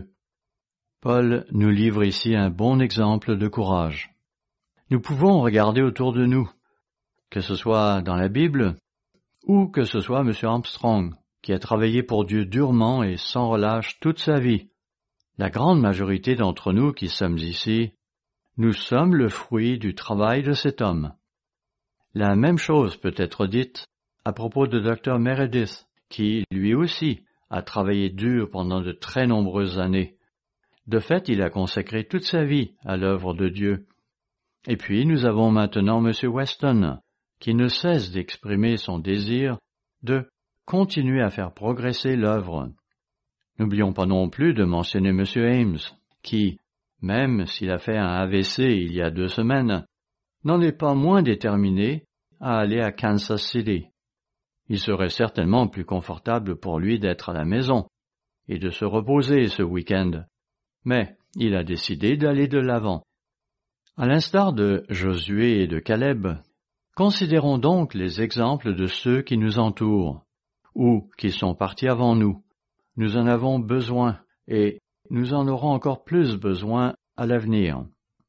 Paul nous livre ici un bon exemple de courage. Nous pouvons regarder autour de nous, que ce soit dans la Bible, ou que ce soit M. Armstrong, qui a travaillé pour Dieu durement et sans relâche toute sa vie. La grande majorité d'entre nous qui sommes ici, nous sommes le fruit du travail de cet homme. La même chose peut être dite à propos de docteur Meredith, qui, lui aussi, a travaillé dur pendant de très nombreuses années. De fait, il a consacré toute sa vie à l'œuvre de Dieu. Et puis, nous avons maintenant M. Weston, qui ne cesse d'exprimer son désir de continuer à faire progresser l'œuvre. N'oublions pas non plus de mentionner M. Ames, qui, même s'il a fait un A V C il y a deux semaines, n'en est pas moins déterminé à aller à Kansas City. Il serait certainement plus confortable pour lui d'être à la maison et de se reposer ce week-end, mais il a décidé d'aller de l'avant. À l'instar de Josué et de Caleb, considérons donc les exemples de ceux qui nous entourent, ou qui sont partis avant nous. Nous en avons besoin, et nous en aurons encore plus besoin à l'avenir.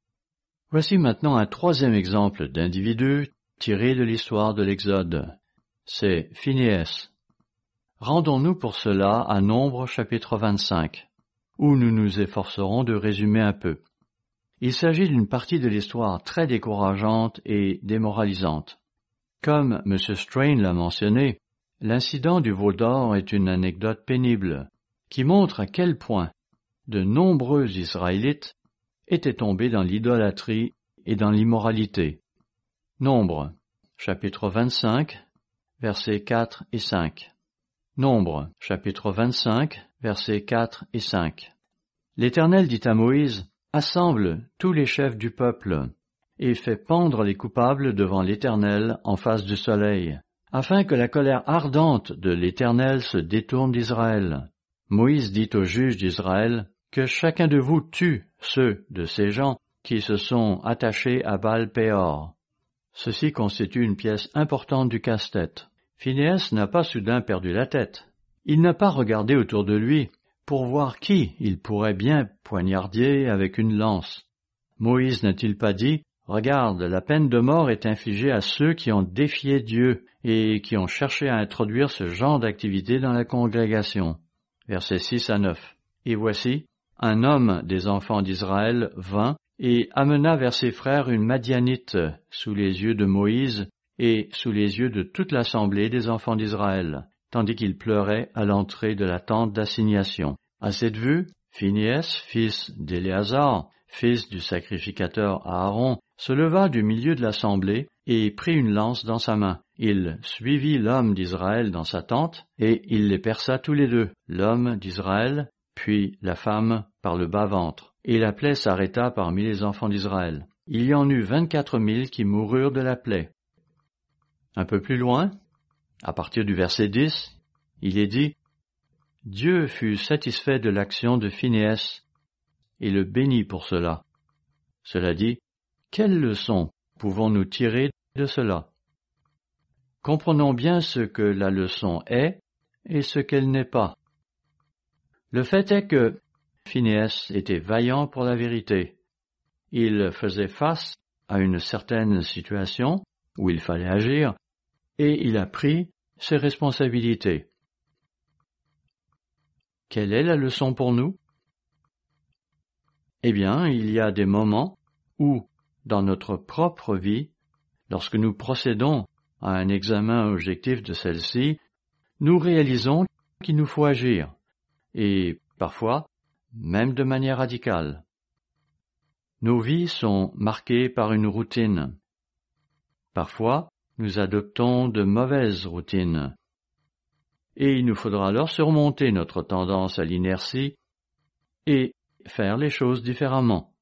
Voici maintenant un troisième exemple d'individu tiré de l'histoire de l'Exode. C'est Phinéas. Rendons-nous pour cela à Nombres chapitre vingt-cinq, où nous nous efforcerons de résumer un peu. Il s'agit d'une partie de l'histoire très décourageante et démoralisante. Comme M. Strain l'a mentionné, l'incident du veau d'or est une anecdote pénible, qui montre à quel point de nombreux Israélites étaient tombés dans l'idolâtrie et dans l'immoralité. Nombres, chapitre vingt-cinq, versets quatre et cinq. Nombres, chapitre vingt-cinq, versets quatre et cinq. L'Éternel dit à Moïse, « Assemble tous les chefs du peuple, et fais pendre les coupables devant l'Éternel en face du soleil, afin que la colère ardente de l'Éternel se détourne d'Israël. » Moïse dit aux juges d'Israël, « Que chacun de vous tue ceux de ces gens qui se sont attachés à Baal-Péor. » Ceci constitue une pièce importante du casse-tête. Phinéas n'a pas soudain perdu la tête. Il n'a pas regardé autour de lui pour voir qui il pourrait bien poignarder avec une lance. Moïse n'a-t-il pas dit « Regarde, la peine de mort est infligée à ceux qui ont défié Dieu et qui ont cherché à introduire ce genre d'activité dans la congrégation. » Versets six à neuf. Et voici, un homme des enfants d'Israël vint et amena vers ses frères une Madianite sous les yeux de Moïse et sous les yeux de toute l'assemblée des enfants d'Israël. tandis qu'il pleurait à l'entrée de la tente d'assignation. À cette vue, Phinéas, fils d'Éléazar, fils du sacrificateur Aaron, se leva du milieu de l'assemblée et prit une lance dans sa main. Il suivit l'homme d'Israël dans sa tente, et il les perça tous les deux, l'homme d'Israël, puis la femme par le bas-ventre. Et la plaie s'arrêta parmi les enfants d'Israël. Il y en eut vingt-quatre mille qui moururent de la plaie. Un peu plus loin, à partir du verset dix, il est dit « Dieu fut satisfait de l'action de Phinéas et le bénit pour cela. » Cela dit, quelle leçon pouvons-nous tirer de cela? Comprenons bien ce que la leçon est et ce qu'elle n'est pas. Le fait est que Phinéas était vaillant pour la vérité. Il faisait face à une certaine situation où il fallait agir, et il a pris ses responsabilités. Quelle est la leçon pour nous? Eh bien, il y a des moments où, dans notre propre vie, lorsque nous procédons à un examen objectif de celle-ci, nous réalisons qu'il nous faut agir, et parfois, même de manière radicale. Nos vies sont marquées par une routine. Parfois, nous adoptons de mauvaises routines. Et il nous faudra alors surmonter notre tendance à l'inertie et faire les choses différemment.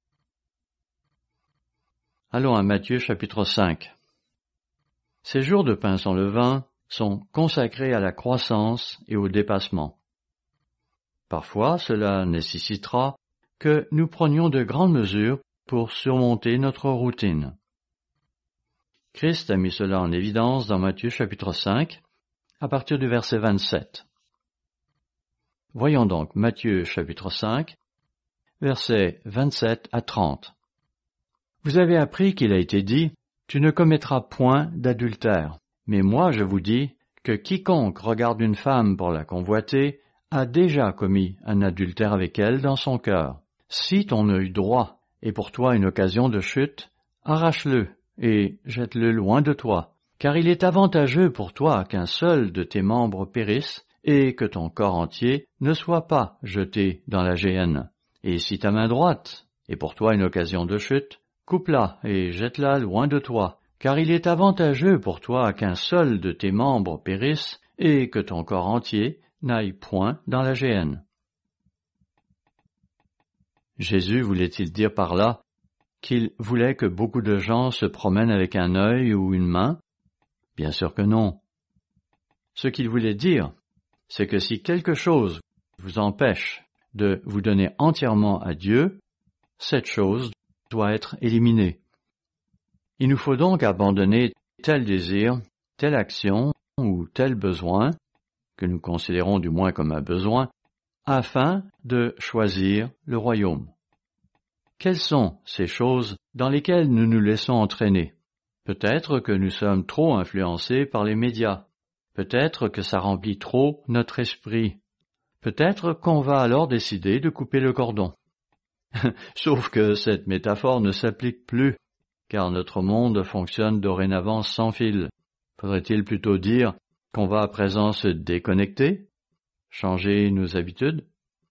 Allons à Matthieu chapitre cinq. Ces jours de pain sans levain sont consacrés à la croissance et au dépassement. Parfois, cela nécessitera que nous prenions de grandes mesures pour surmonter notre routine. Christ a mis cela en évidence dans Matthieu chapitre cinq, à partir du verset vingt-sept. Voyons donc Matthieu chapitre cinq, versets vingt-sept à trente. Vous avez appris qu'il a été dit, « Tu ne commettras point d'adultère. » Mais moi je vous dis que quiconque regarde une femme pour la convoiter a déjà commis un adultère avec elle dans son cœur. Si ton œil droit est pour toi une occasion de chute, arrache-le et jette-le loin de toi, car il est avantageux pour toi qu'un seul de tes membres périsse et que ton corps entier ne soit pas jeté dans la géhenne. Et si ta main droite est pour toi une occasion de chute, coupe-la et jette-la loin de toi, car il est avantageux pour toi qu'un seul de tes membres périsse et que ton corps entier n'aille point dans la géhenne. Jésus voulait-il dire par là qu'il voulait que beaucoup de gens se promènent avec un œil ou une main? Bien sûr que non. Ce qu'il voulait dire, c'est que si quelque chose vous empêche de vous donner entièrement à Dieu, cette chose doit être éliminée. Il nous faut donc abandonner tel désir, telle action ou tel besoin, que nous considérons du moins comme un besoin, afin de choisir le royaume. Quelles sont ces choses dans lesquelles nous nous laissons entraîner? Peut-être que nous sommes trop influencés par les médias. Peut-être que ça remplit trop notre esprit. Peut-être qu'on va alors décider de couper le cordon. Sauf que cette métaphore ne s'applique plus, car notre monde fonctionne dorénavant sans fil. Faudrait-il plutôt dire qu'on va à présent se déconnecter, changer nos habitudes?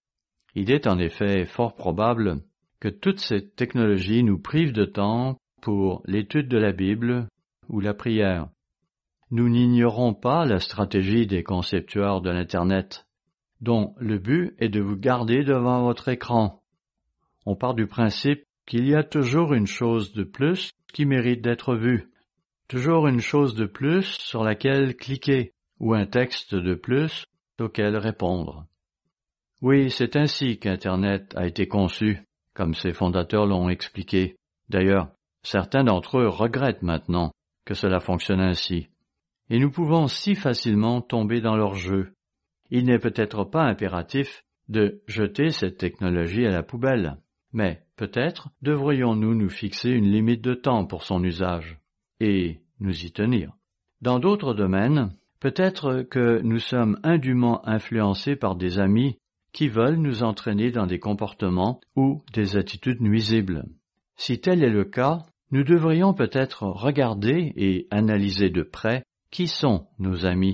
Il est en effet fort probable que toutes ces technologies nous privent de temps pour l'étude de la Bible ou la prière. Nous n'ignorons pas la stratégie des conceptueurs de l'Internet, dont le but est de vous garder devant votre écran. On part du principe qu'il y a toujours une chose de plus qui mérite d'être vue, toujours une chose de plus sur laquelle cliquer, ou un texte de plus auquel répondre. Oui, c'est ainsi qu'Internet a été conçu, comme ses fondateurs l'ont expliqué. D'ailleurs, certains d'entre eux regrettent maintenant que cela fonctionne ainsi. Et nous pouvons si facilement tomber dans leur jeu. Il n'est peut-être pas impératif de jeter cette technologie à la poubelle, mais peut-être devrions-nous nous fixer une limite de temps pour son usage, et nous y tenir. Dans d'autres domaines, peut-être que nous sommes indûment influencés par des amis qui veulent nous entraîner dans des comportements ou des attitudes nuisibles. Si tel est le cas, nous devrions peut-être regarder et analyser de près qui sont nos amis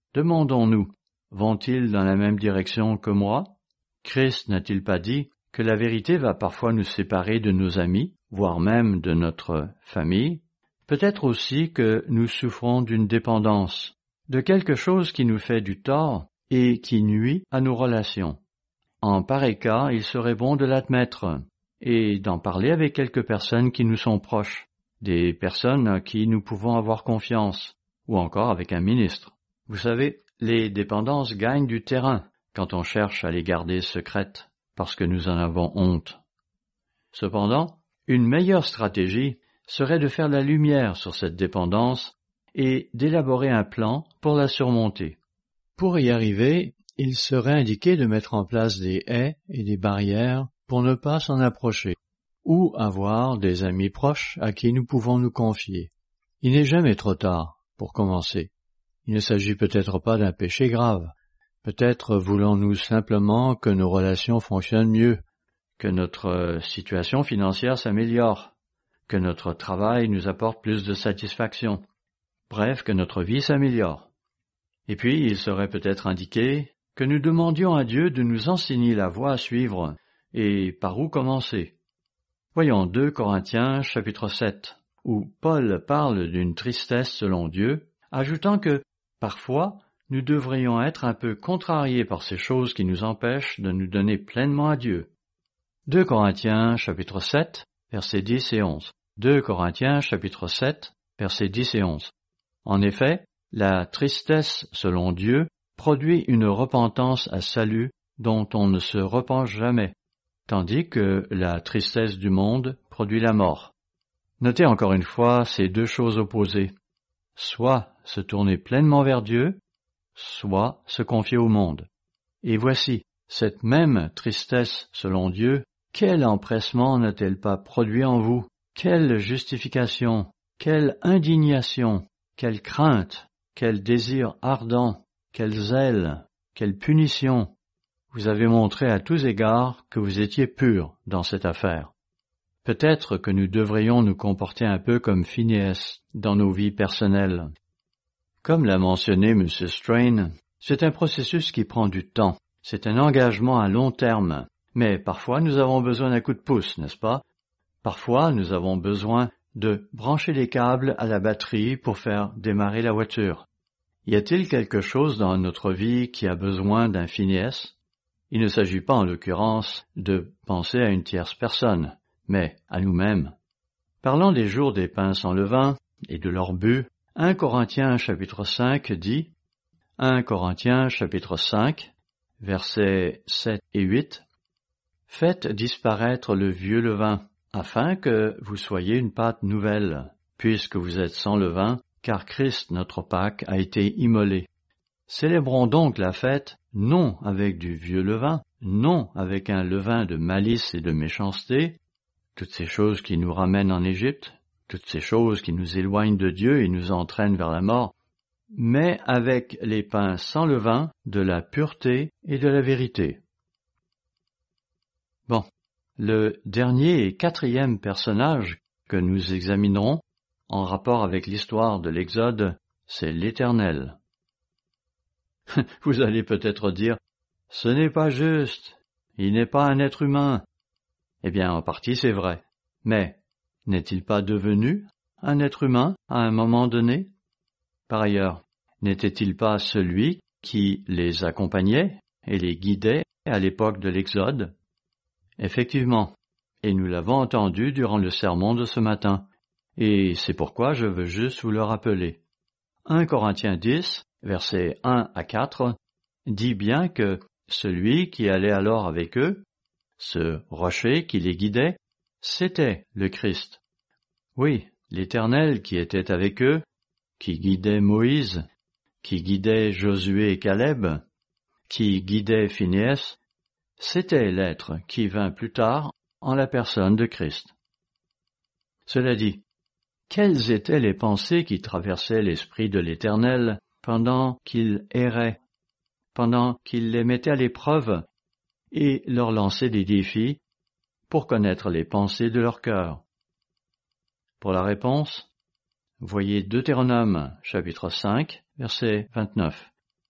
Demandons-nous, vont-ils dans la même direction que moi? Christ n'a-t-il pas dit que la vérité va parfois nous séparer de nos amis, voire même de notre famille? Peut-être aussi que nous souffrons d'une dépendance, de quelque chose qui nous fait du tort et qui nuit à nos relations. En pareil cas, il serait bon de l'admettre et d'en parler avec quelques personnes qui nous sont proches, des personnes à qui nous pouvons avoir confiance, ou encore avec un ministre. Vous savez, les dépendances gagnent du terrain quand on cherche à les garder secrètes, parce que nous en avons honte. Cependant, une meilleure stratégie serait de faire la lumière sur cette dépendance et d'élaborer un plan pour la surmonter. Pour y arriver, il serait indiqué de mettre en place des haies et des barrières pour ne pas s'en approcher, ou avoir des amis proches à qui nous pouvons nous confier. Il n'est jamais trop tard pour commencer. Il ne s'agit peut-être pas d'un péché grave. Peut-être voulons-nous simplement que nos relations fonctionnent mieux, que notre situation financière s'améliore, que notre travail nous apporte plus de satisfaction, bref, que notre vie s'améliore. Et puis, il serait peut-être indiqué que nous demandions à Dieu de nous enseigner la voie à suivre et par où commencer. Voyons deux Corinthiens chapitre sept, où Paul parle d'une tristesse selon Dieu, ajoutant que, parfois, nous devrions être un peu contrariés par ces choses qui nous empêchent de nous donner pleinement à Dieu. deux Corinthiens chapitre sept, versets dix et onze. deux Corinthiens chapitre sept, versets dix et onze. En effet, la tristesse selon Dieu produit une repentance à salut dont on ne se repent jamais, tandis que la tristesse du monde produit la mort. Notez encore une fois ces deux choses opposées. Soit se tourner pleinement vers Dieu, soit se confier au monde. Et voici, cette même tristesse selon Dieu, quel empressement n'a-t-elle pas produit en vous? Quelle justification, quelle indignation, quelle crainte, quel désir ardent, quel zèle, quelle punition. Vous avez montré à tous égards que vous étiez purs dans cette affaire. Peut-être que nous devrions nous comporter un peu comme Phinéas dans nos vies personnelles. Comme l'a mentionné M. Strain, c'est un processus qui prend du temps. C'est un engagement à long terme. Mais parfois nous avons besoin d'un coup de pouce, n'est-ce pas? Parfois nous avons besoin de brancher les câbles à la batterie pour faire démarrer la voiture. Y a-t-il quelque chose dans notre vie qui a besoin d'un Phinéas? Il ne s'agit pas en l'occurrence de penser à une tierce personne, mais à nous-mêmes. Parlant des jours des pains sans levain et de leur but, un Corinthiens chapitre cinq dit, un Corinthiens chapitre cinq, versets sept et huit, « Faites disparaître le vieux levain, afin que vous soyez une pâte nouvelle, puisque vous êtes sans levain, car Christ notre Pâque a été immolé. Célébrons donc la fête, non avec du vieux levain, non avec un levain de malice et de méchanceté, toutes ces choses qui nous ramènent en Égypte, toutes ces choses qui nous éloignent de Dieu et nous entraînent vers la mort, mais avec les pains sans levain, de la pureté et de la vérité. » Bon, le dernier et quatrième personnage que nous examinerons en rapport avec l'histoire de l'Exode, c'est l'Éternel. Vous allez peut-être dire, ce n'est pas juste, il n'est pas un être humain. Eh bien, en partie c'est vrai, mais n'est-il pas devenu un être humain à un moment donné? Par ailleurs, n'était-il pas celui qui les accompagnait et les guidait à l'époque de l'Exode? Effectivement, et nous l'avons entendu durant le sermon de ce matin, et c'est pourquoi je veux juste vous le rappeler. un Corinthiens dix, versets un à quatre, dit bien que celui qui allait alors avec eux, ce rocher qui les guidait, c'était le Christ. Oui, l'Éternel qui était avec eux, qui guidait Moïse, qui guidait Josué et Caleb, qui guidait Phinéas, c'était l'être qui vint plus tard en la personne de Christ. Cela dit, quelles étaient les pensées qui traversaient l'esprit de l'Éternel pendant qu'il errait, pendant qu'il les mettait à l'épreuve et leur lançait des défis pour connaître les pensées de leur cœur? Pour la réponse, voyez Deutéronome chapitre cinq, verset vingt-neuf.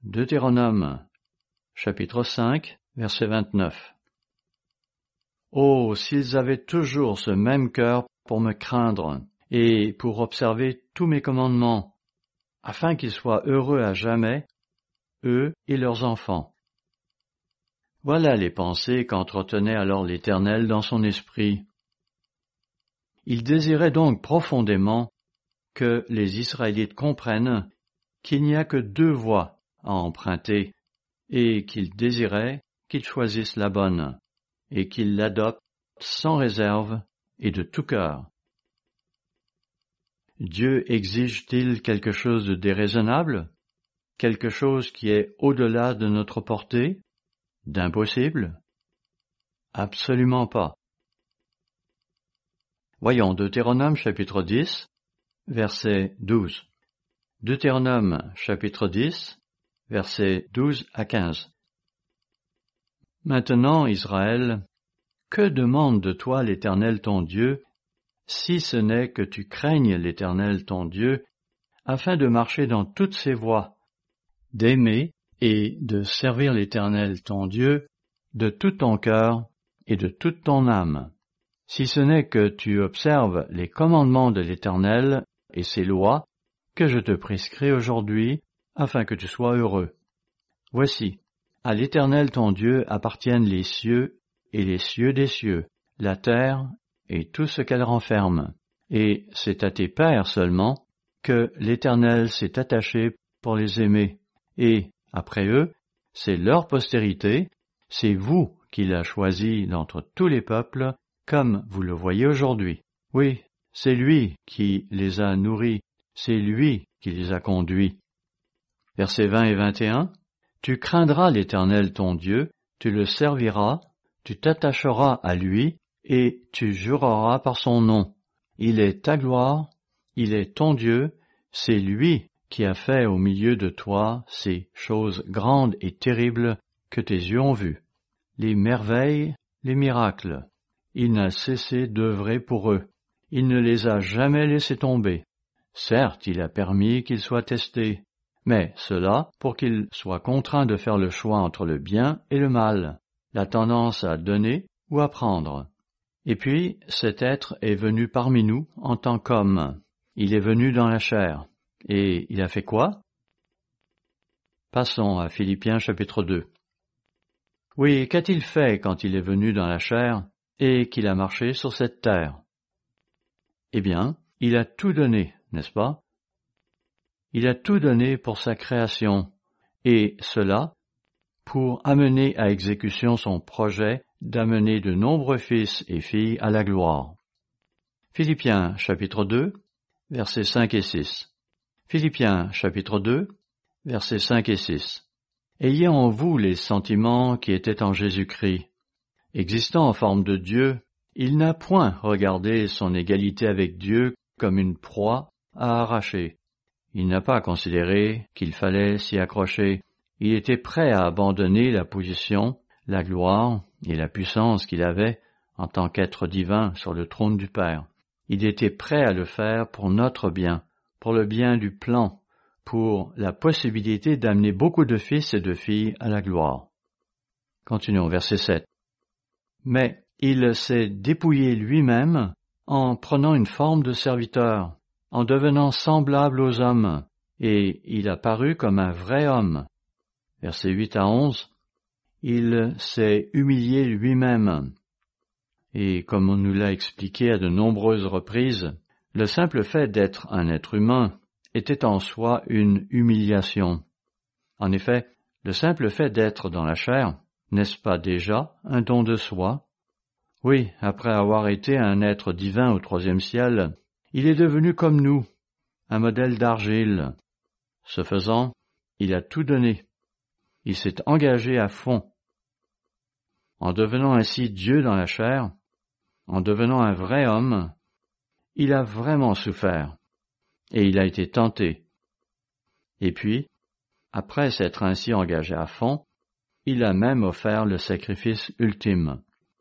Deutéronome, chapitre cinq, verset vingt-neuf. Oh, s'ils avaient toujours ce même cœur pour me craindre et pour observer tous mes commandements, afin qu'ils soient heureux à jamais, eux et leurs enfants. Voilà les pensées qu'entretenait alors l'Éternel dans son esprit. Il désirait donc profondément que les Israélites comprennent qu'il n'y a que deux voies à emprunter et qu'il désirait qu'ils choisissent la bonne et qu'ils l'adoptent sans réserve et de tout cœur. Dieu exige-t-il quelque chose de déraisonnable, quelque chose qui est au-delà de notre portée, d'impossible? Absolument pas. Voyons Deutéronome chapitre dix, verset douze. Deutéronome chapitre dix, versets douze à quinze. Maintenant, Israël, que demande de toi l'Éternel ton Dieu, si ce n'est que tu craignes l'Éternel ton Dieu, afin de marcher dans toutes ses voies, d'aimer et de servir l'Éternel ton Dieu de tout ton cœur et de toute ton âme. Si ce n'est que tu observes les commandements de l'Éternel et ses lois que je te prescris aujourd'hui, afin que tu sois heureux. Voici, à l'Éternel ton Dieu appartiennent les cieux et les cieux des cieux, la terre et tout ce qu'elle renferme. Et c'est à tes pères seulement que l'Éternel s'est attaché pour les aimer. Et, après eux, c'est leur postérité, c'est vous qu'il a choisi d'entre tous les peuples, comme vous le voyez aujourd'hui. Oui, c'est lui qui les a nourris, c'est lui qui les a conduits. Versets vingt et vingt et un. Tu craindras l'Éternel ton Dieu, tu le serviras, tu t'attacheras à lui, et tu jureras par son nom. Il est ta gloire, il est ton Dieu, c'est lui qui a fait au milieu de toi ces choses grandes et terribles que tes yeux ont vues. Les merveilles, les miracles. Il n'a cessé d'œuvrer pour eux. Il ne les a jamais laissés tomber. Certes, il a permis qu'ils soient testés, mais cela pour qu'ils soient contraints de faire le choix entre le bien et le mal, la tendance à donner ou à prendre. Et puis, cet être est venu parmi nous en tant qu'homme. Il est venu dans la chair. Et il a fait quoi? Passons à Philippiens chapitre deux. Oui, qu'a-t-il fait quand il est venu dans la chair et qu'il a marché sur cette terre? Eh bien, il a tout donné, n'est-ce pas? Il a tout donné pour sa création, et cela pour amener à exécution son projet d'amener de nombreux fils et filles à la gloire. Philippiens chapitre deux, versets cinq et six. Philippiens chapitre deux, versets cinq et six. Ayez en vous les sentiments qui étaient en Jésus-Christ. Existant en forme de Dieu, il n'a point regardé son égalité avec Dieu comme une proie à arracher. Il n'a pas considéré qu'il fallait s'y accrocher. Il était prêt à abandonner la position, la gloire et la puissance qu'il avait en tant qu'être divin sur le trône du Père. Il était prêt à le faire pour notre bien, pour le bien du plan, pour la possibilité d'amener beaucoup de fils et de filles à la gloire. Continuons, verset sept. Mais il s'est dépouillé lui-même en prenant une forme de serviteur, en devenant semblable aux hommes, et il a paru comme un vrai homme. Versets huit à onze. Il s'est humilié lui-même. Et comme on nous l'a expliqué à de nombreuses reprises, le simple fait d'être un être humain était en soi une humiliation. En effet, le simple fait d'être dans la chair, n'est-ce pas déjà un don de soi? Oui, après avoir été un être divin au troisième ciel, il est devenu comme nous, un modèle d'argile. Ce faisant, il a tout donné. Il s'est engagé à fond. En devenant ainsi Dieu dans la chair, en devenant un vrai homme, il a vraiment souffert, et il a été tenté. Et puis, après s'être ainsi engagé à fond, il a même offert le sacrifice ultime.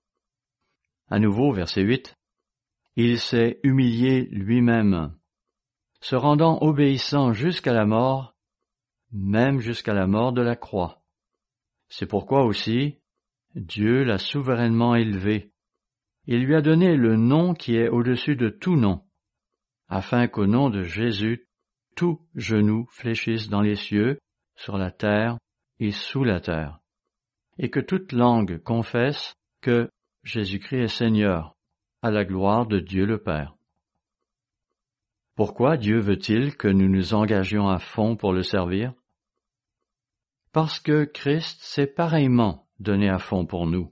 À nouveau, verset huit, il s'est humilié lui-même, se rendant obéissant jusqu'à la mort, même jusqu'à la mort de la croix. C'est pourquoi aussi Dieu l'a souverainement élevé. Il lui a donné le nom qui est au-dessus de tout nom, afin qu'au nom de Jésus, tout genou fléchisse dans les cieux, sur la terre et sous la terre, et que toute langue confesse que Jésus-Christ est Seigneur, à la gloire de Dieu le Père. Pourquoi Dieu veut-il que nous nous engagions à fond pour le servir? Parce que Christ s'est pareillement donné à fond pour nous.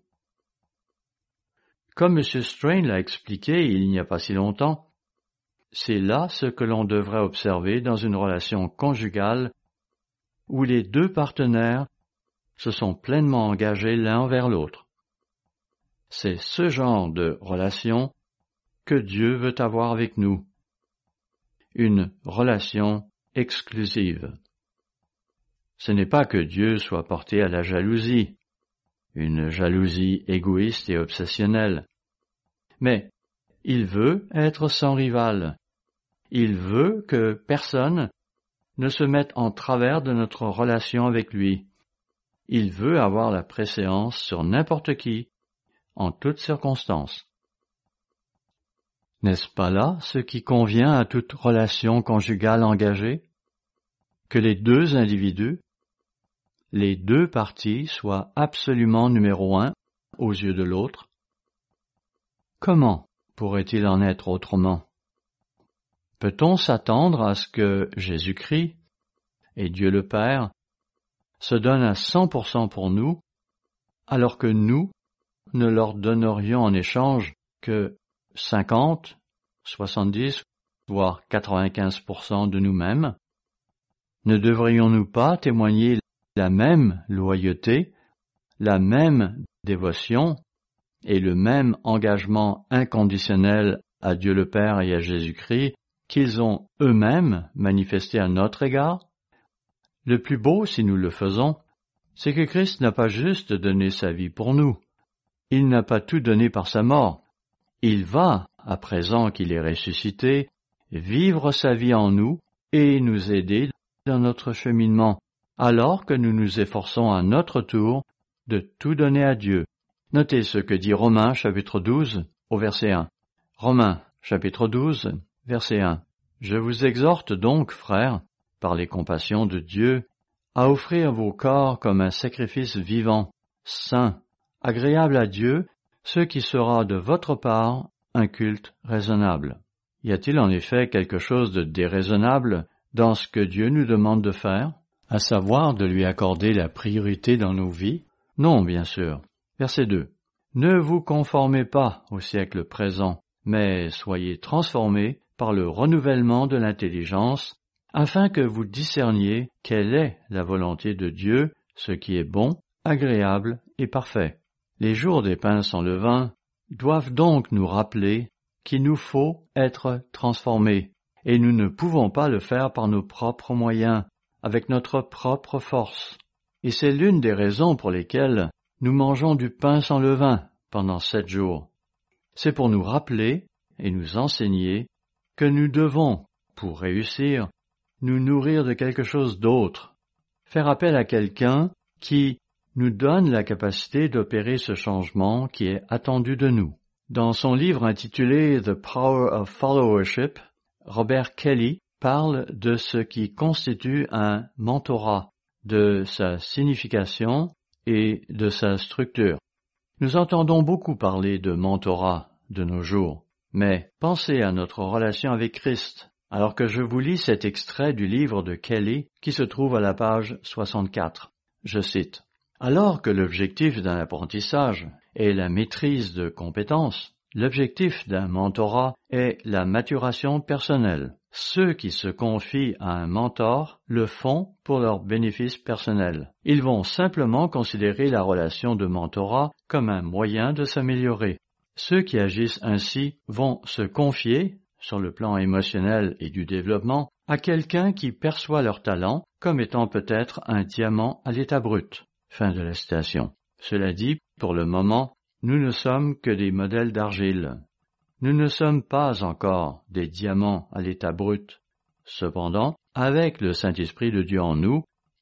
Comme M. Strain l'a expliqué il n'y a pas si longtemps, c'est là ce que l'on devrait observer dans une relation conjugale où les deux partenaires se sont pleinement engagés l'un envers l'autre. C'est ce genre de relation que Dieu veut avoir avec nous. Une relation exclusive. Ce n'est pas que Dieu soit porté à la jalousie, une jalousie égoïste et obsessionnelle, mais il veut être sans rival. Il veut que personne ne se mette en travers de notre relation avec lui. Il veut avoir la préséance sur n'importe qui, en toutes circonstances. N'est-ce pas là ce qui convient à toute relation conjugale engagée? Que les deux individus, les deux parties soient absolument numéro un aux yeux de l'autre? Comment pourrait-il en être autrement? Peut-on s'attendre à ce que Jésus-Christ et Dieu le Père se donnent à cent pour cent pour nous, alors que nous ne leur donnerions en échange que cinquante, soixante-dix, voire quatre-vingt-quinze pour cent de nous-mêmes? Ne devrions-nous pas témoigner la même loyauté, la même dévotion et le même engagement inconditionnel à Dieu le Père et à Jésus-Christ qu'ils ont eux-mêmes manifesté à notre égard? Le plus beau, si nous le faisons, c'est que Christ n'a pas juste donné sa vie pour nous. Il n'a pas tout donné par sa mort. Il va, à présent qu'il est ressuscité, vivre sa vie en nous et nous aider dans notre cheminement, alors que nous nous efforçons à notre tour de tout donner à Dieu. Notez ce que dit Romains chapitre douze au verset un. Romains chapitre douze, verset un. Je vous exhorte donc, frères, par les compassions de Dieu, à offrir vos corps comme un sacrifice vivant, saint, agréable à Dieu, ce qui sera de votre part un culte raisonnable. Y a-t-il en effet quelque chose de déraisonnable dans ce que Dieu nous demande de faire, à savoir de lui accorder la priorité dans nos vies? Non, bien sûr. Verset deux. Ne vous conformez pas au siècle présent, mais soyez transformés par le renouvellement de l'intelligence, afin que vous discerniez quelle est la volonté de Dieu, ce qui est bon, agréable et parfait. Les jours des pains sans levain doivent donc nous rappeler qu'il nous faut être transformés, et nous ne pouvons pas le faire par nos propres moyens, avec notre propre force. Et c'est l'une des raisons pour lesquelles nous mangeons du pain sans levain pendant sept jours. C'est pour nous rappeler et nous enseigner que nous devons, pour réussir, nous nourrir de quelque chose d'autre, faire appel à quelqu'un qui nous donne la capacité d'opérer ce changement qui est attendu de nous. Dans son livre intitulé The Power of Followership, Robert Kelly parle de ce qui constitue un mentorat, de sa signification et de sa structure. Nous entendons beaucoup parler de mentorat de nos jours, mais pensez à notre relation avec Christ, alors que je vous lis cet extrait du livre de Kelly qui se trouve à la page soixante-quatre. Je cite. « Alors que l'objectif d'un apprentissage est la maîtrise de compétences, l'objectif d'un mentorat est la maturation personnelle. Ceux qui se confient à un mentor le font pour leur bénéfice personnel. Ils vont simplement considérer la relation de mentorat comme un moyen de s'améliorer. Ceux qui agissent ainsi vont se confier, sur le plan émotionnel et du développement, à quelqu'un qui perçoit leur talent comme étant peut-être un diamant à l'état brut. » Fin de la citation. Cela dit, pour le moment, nous ne sommes que des modèles d'argile. Nous ne sommes pas encore des diamants à l'état brut. Cependant, avec le Saint-Esprit de Dieu en nous,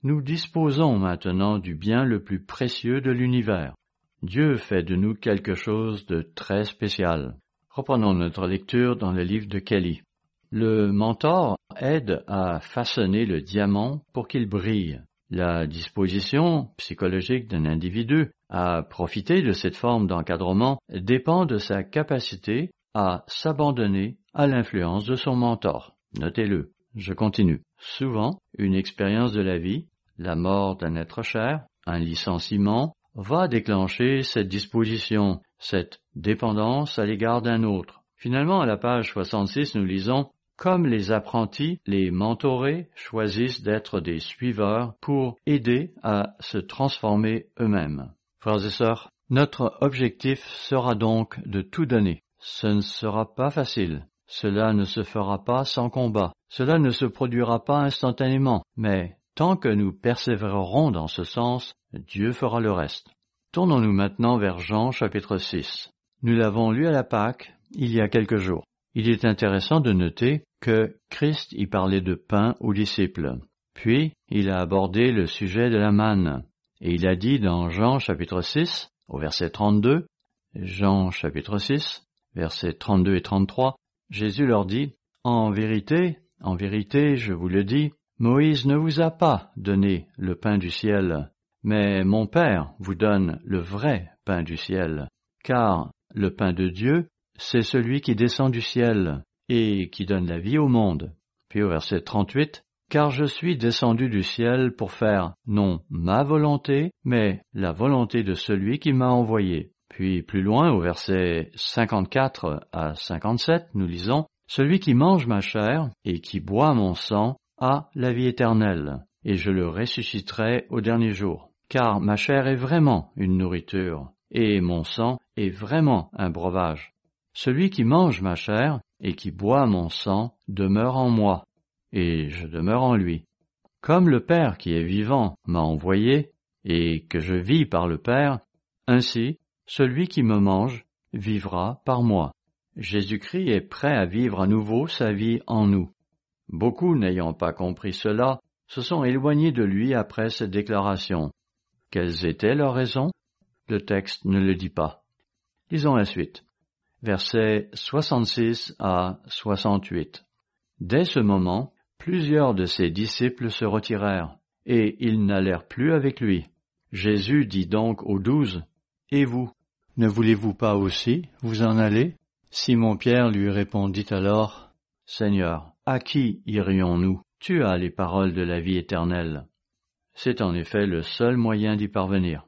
Nous disposons maintenant du bien le plus précieux de l'univers. Dieu fait de nous quelque chose de très spécial. Reprenons notre lecture dans le livre de Kelly. Le mentor aide à façonner le diamant pour qu'il brille. La disposition psychologique d'un individu à profiter de cette forme d'encadrement dépend de sa capacité à s'abandonner à l'influence de son mentor. Notez-le. Je continue. Souvent, une expérience de la vie, la mort d'un être cher, un licenciement, va déclencher cette disposition, cette dépendance à l'égard d'un autre. Finalement, à la page soixante-six, nous lisons « Comme les apprentis, les mentorés choisissent d'être des suiveurs pour aider à se transformer eux-mêmes. » Frères et sœurs, notre objectif sera donc de tout donner. Ce ne sera pas facile. Cela ne se fera pas sans combat. Cela ne se produira pas instantanément, mais tant que nous persévérerons dans ce sens, Dieu fera le reste. Tournons-nous maintenant vers Jean chapitre six. Nous l'avons lu à la Pâque il y a quelques jours. Il est intéressant de noter que Christ y parlait de pain aux disciples. Puis, il a abordé le sujet de la manne. Et il a dit dans Jean chapitre six, au verset trente-deux, Jean chapitre six, versets trente-deux et trente-trois, Jésus leur dit, « En vérité, en vérité, je vous le dis, Moïse ne vous a pas donné le pain du ciel, mais mon Père vous donne le vrai pain du ciel. Car le pain de Dieu, c'est celui qui descend du ciel et qui donne la vie au monde. » Puis au verset trente-huit, « Car je suis descendu du ciel pour faire non ma volonté, mais la volonté de celui qui m'a envoyé. » Puis plus loin, au verset cinquante-quatre à cinquante-sept, nous lisons « Celui qui mange ma chair et qui boit mon sang a la vie éternelle, et je le ressusciterai au dernier jour. Car ma chair est vraiment une nourriture, et mon sang est vraiment un breuvage. Celui qui mange ma chair et qui boit mon sang demeure en moi, et je demeure en lui. Comme le Père qui est vivant m'a envoyé, et que je vis par le Père, ainsi celui qui me mange vivra par moi. » Jésus-Christ est prêt à vivre à nouveau sa vie en nous. Beaucoup, n'ayant pas compris cela, se sont éloignés de lui après cette déclaration. Quelles étaient leurs raisons? Le texte ne le dit pas. Lisons la suite. Versets soixante-six à soixante-huit. Dès ce moment, plusieurs de ses disciples se retirèrent, et ils n'allèrent plus avec lui. Jésus dit donc aux douze, « Et vous, ne voulez-vous pas aussi vous en aller ?» Simon-Pierre lui répondit alors, « Seigneur, à qui irions-nous? Tu as les paroles de la vie éternelle. » C'est en effet le seul moyen d'y parvenir.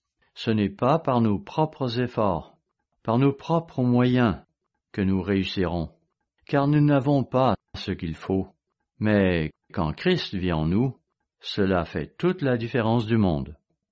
Ce n'est pas par nos propres efforts, par nos propres moyens, que nous réussirons, car nous n'avons pas ce qu'il faut. Mais quand Christ vit en nous, cela fait toute la différence du monde.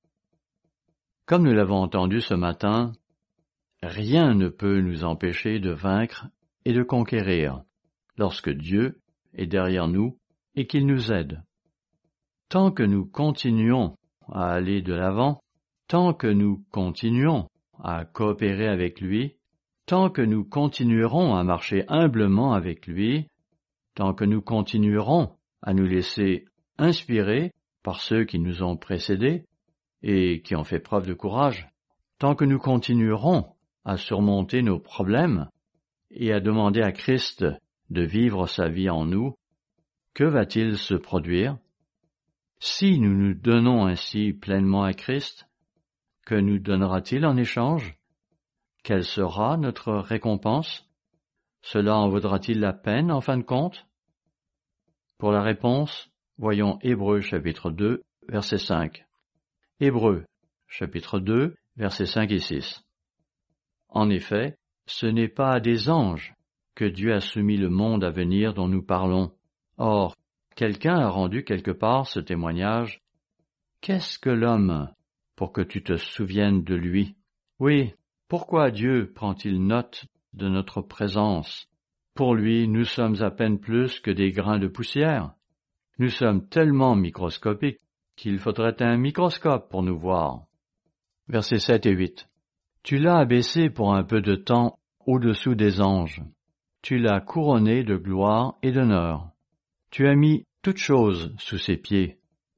Comme nous l'avons entendu ce matin, rien ne peut nous empêcher de vaincre et de conquérir, lorsque Dieu est derrière nous et qu'il nous aide. Tant que nous continuons à aller de l'avant, tant que nous continuons à coopérer avec lui, tant que nous continuerons à marcher humblement avec lui, tant que nous continuerons à nous laisser inspirer par ceux qui nous ont précédés et qui ont fait preuve de courage, tant que nous continuerons à surmonter nos problèmes et à demander à Christ de vivre sa vie en nous, que va-t-il se produire? Si nous nous donnons ainsi pleinement à Christ, que nous donnera-t-il en échange? Quelle sera notre récompense? Cela en vaudra-t-il la peine en fin de compte? Pour la réponse, voyons Hébreux chapitre deux, verset cinq. Hébreux chapitre deux, versets cinq et six. En effet, ce n'est pas à des anges que Dieu a soumis le monde à venir dont nous parlons. Or, quelqu'un a rendu quelque part ce témoignage. Qu'est-ce que l'homme pour que tu te souviennes de lui? Oui, pourquoi Dieu prend-il note de notre présence? Pour lui, nous sommes à peine plus que des grains de poussière. Nous sommes tellement microscopiques qu'il faudrait un microscope pour nous voir. Versets sept et huit. Tu l'as abaissé pour un peu de temps au-dessous des anges. Tu l'as couronné de gloire et d'honneur. Tu as mis toutes choses sous ses pieds.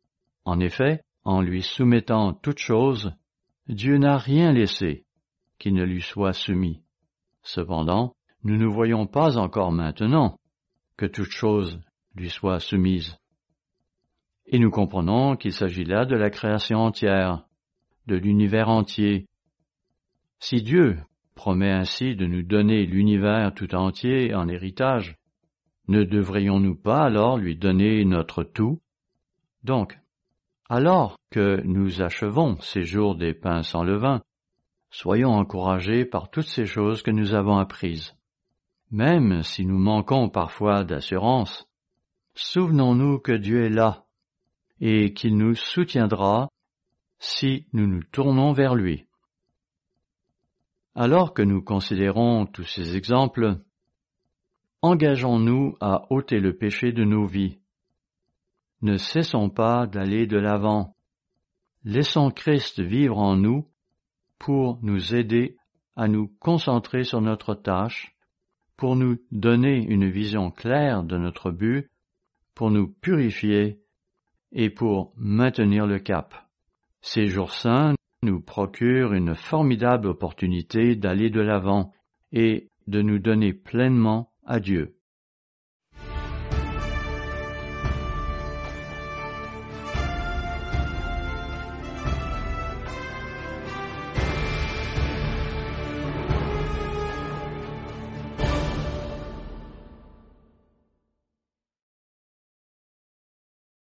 En effet, en lui soumettant toutes choses, Dieu n'a rien laissé qui ne lui soit soumis. Cependant, nous ne voyons pas encore maintenant que toutes choses lui soient soumises. Et nous comprenons qu'il s'agit là de la création entière, de l'univers entier. Si Dieu promet ainsi de nous donner l'univers tout entier en héritage, ne devrions-nous pas alors lui donner notre tout? Donc, alors que nous achevons ces jours des pains sans levain, soyons encouragés par toutes ces choses que nous avons apprises. Même si nous manquons parfois d'assurance, souvenons-nous que Dieu est là et qu'il nous soutiendra si nous nous tournons vers lui. Alors que nous considérons tous ces exemples, engageons-nous à ôter le péché de nos vies. Ne cessons pas d'aller de l'avant. Laissons Christ vivre en nous pour nous aider à nous concentrer sur notre tâche, pour nous donner une vision claire de notre but, pour nous purifier et pour maintenir le cap. Ces jours saints nous procurent une formidable opportunité d'aller de l'avant et de nous donner pleinement à Dieu.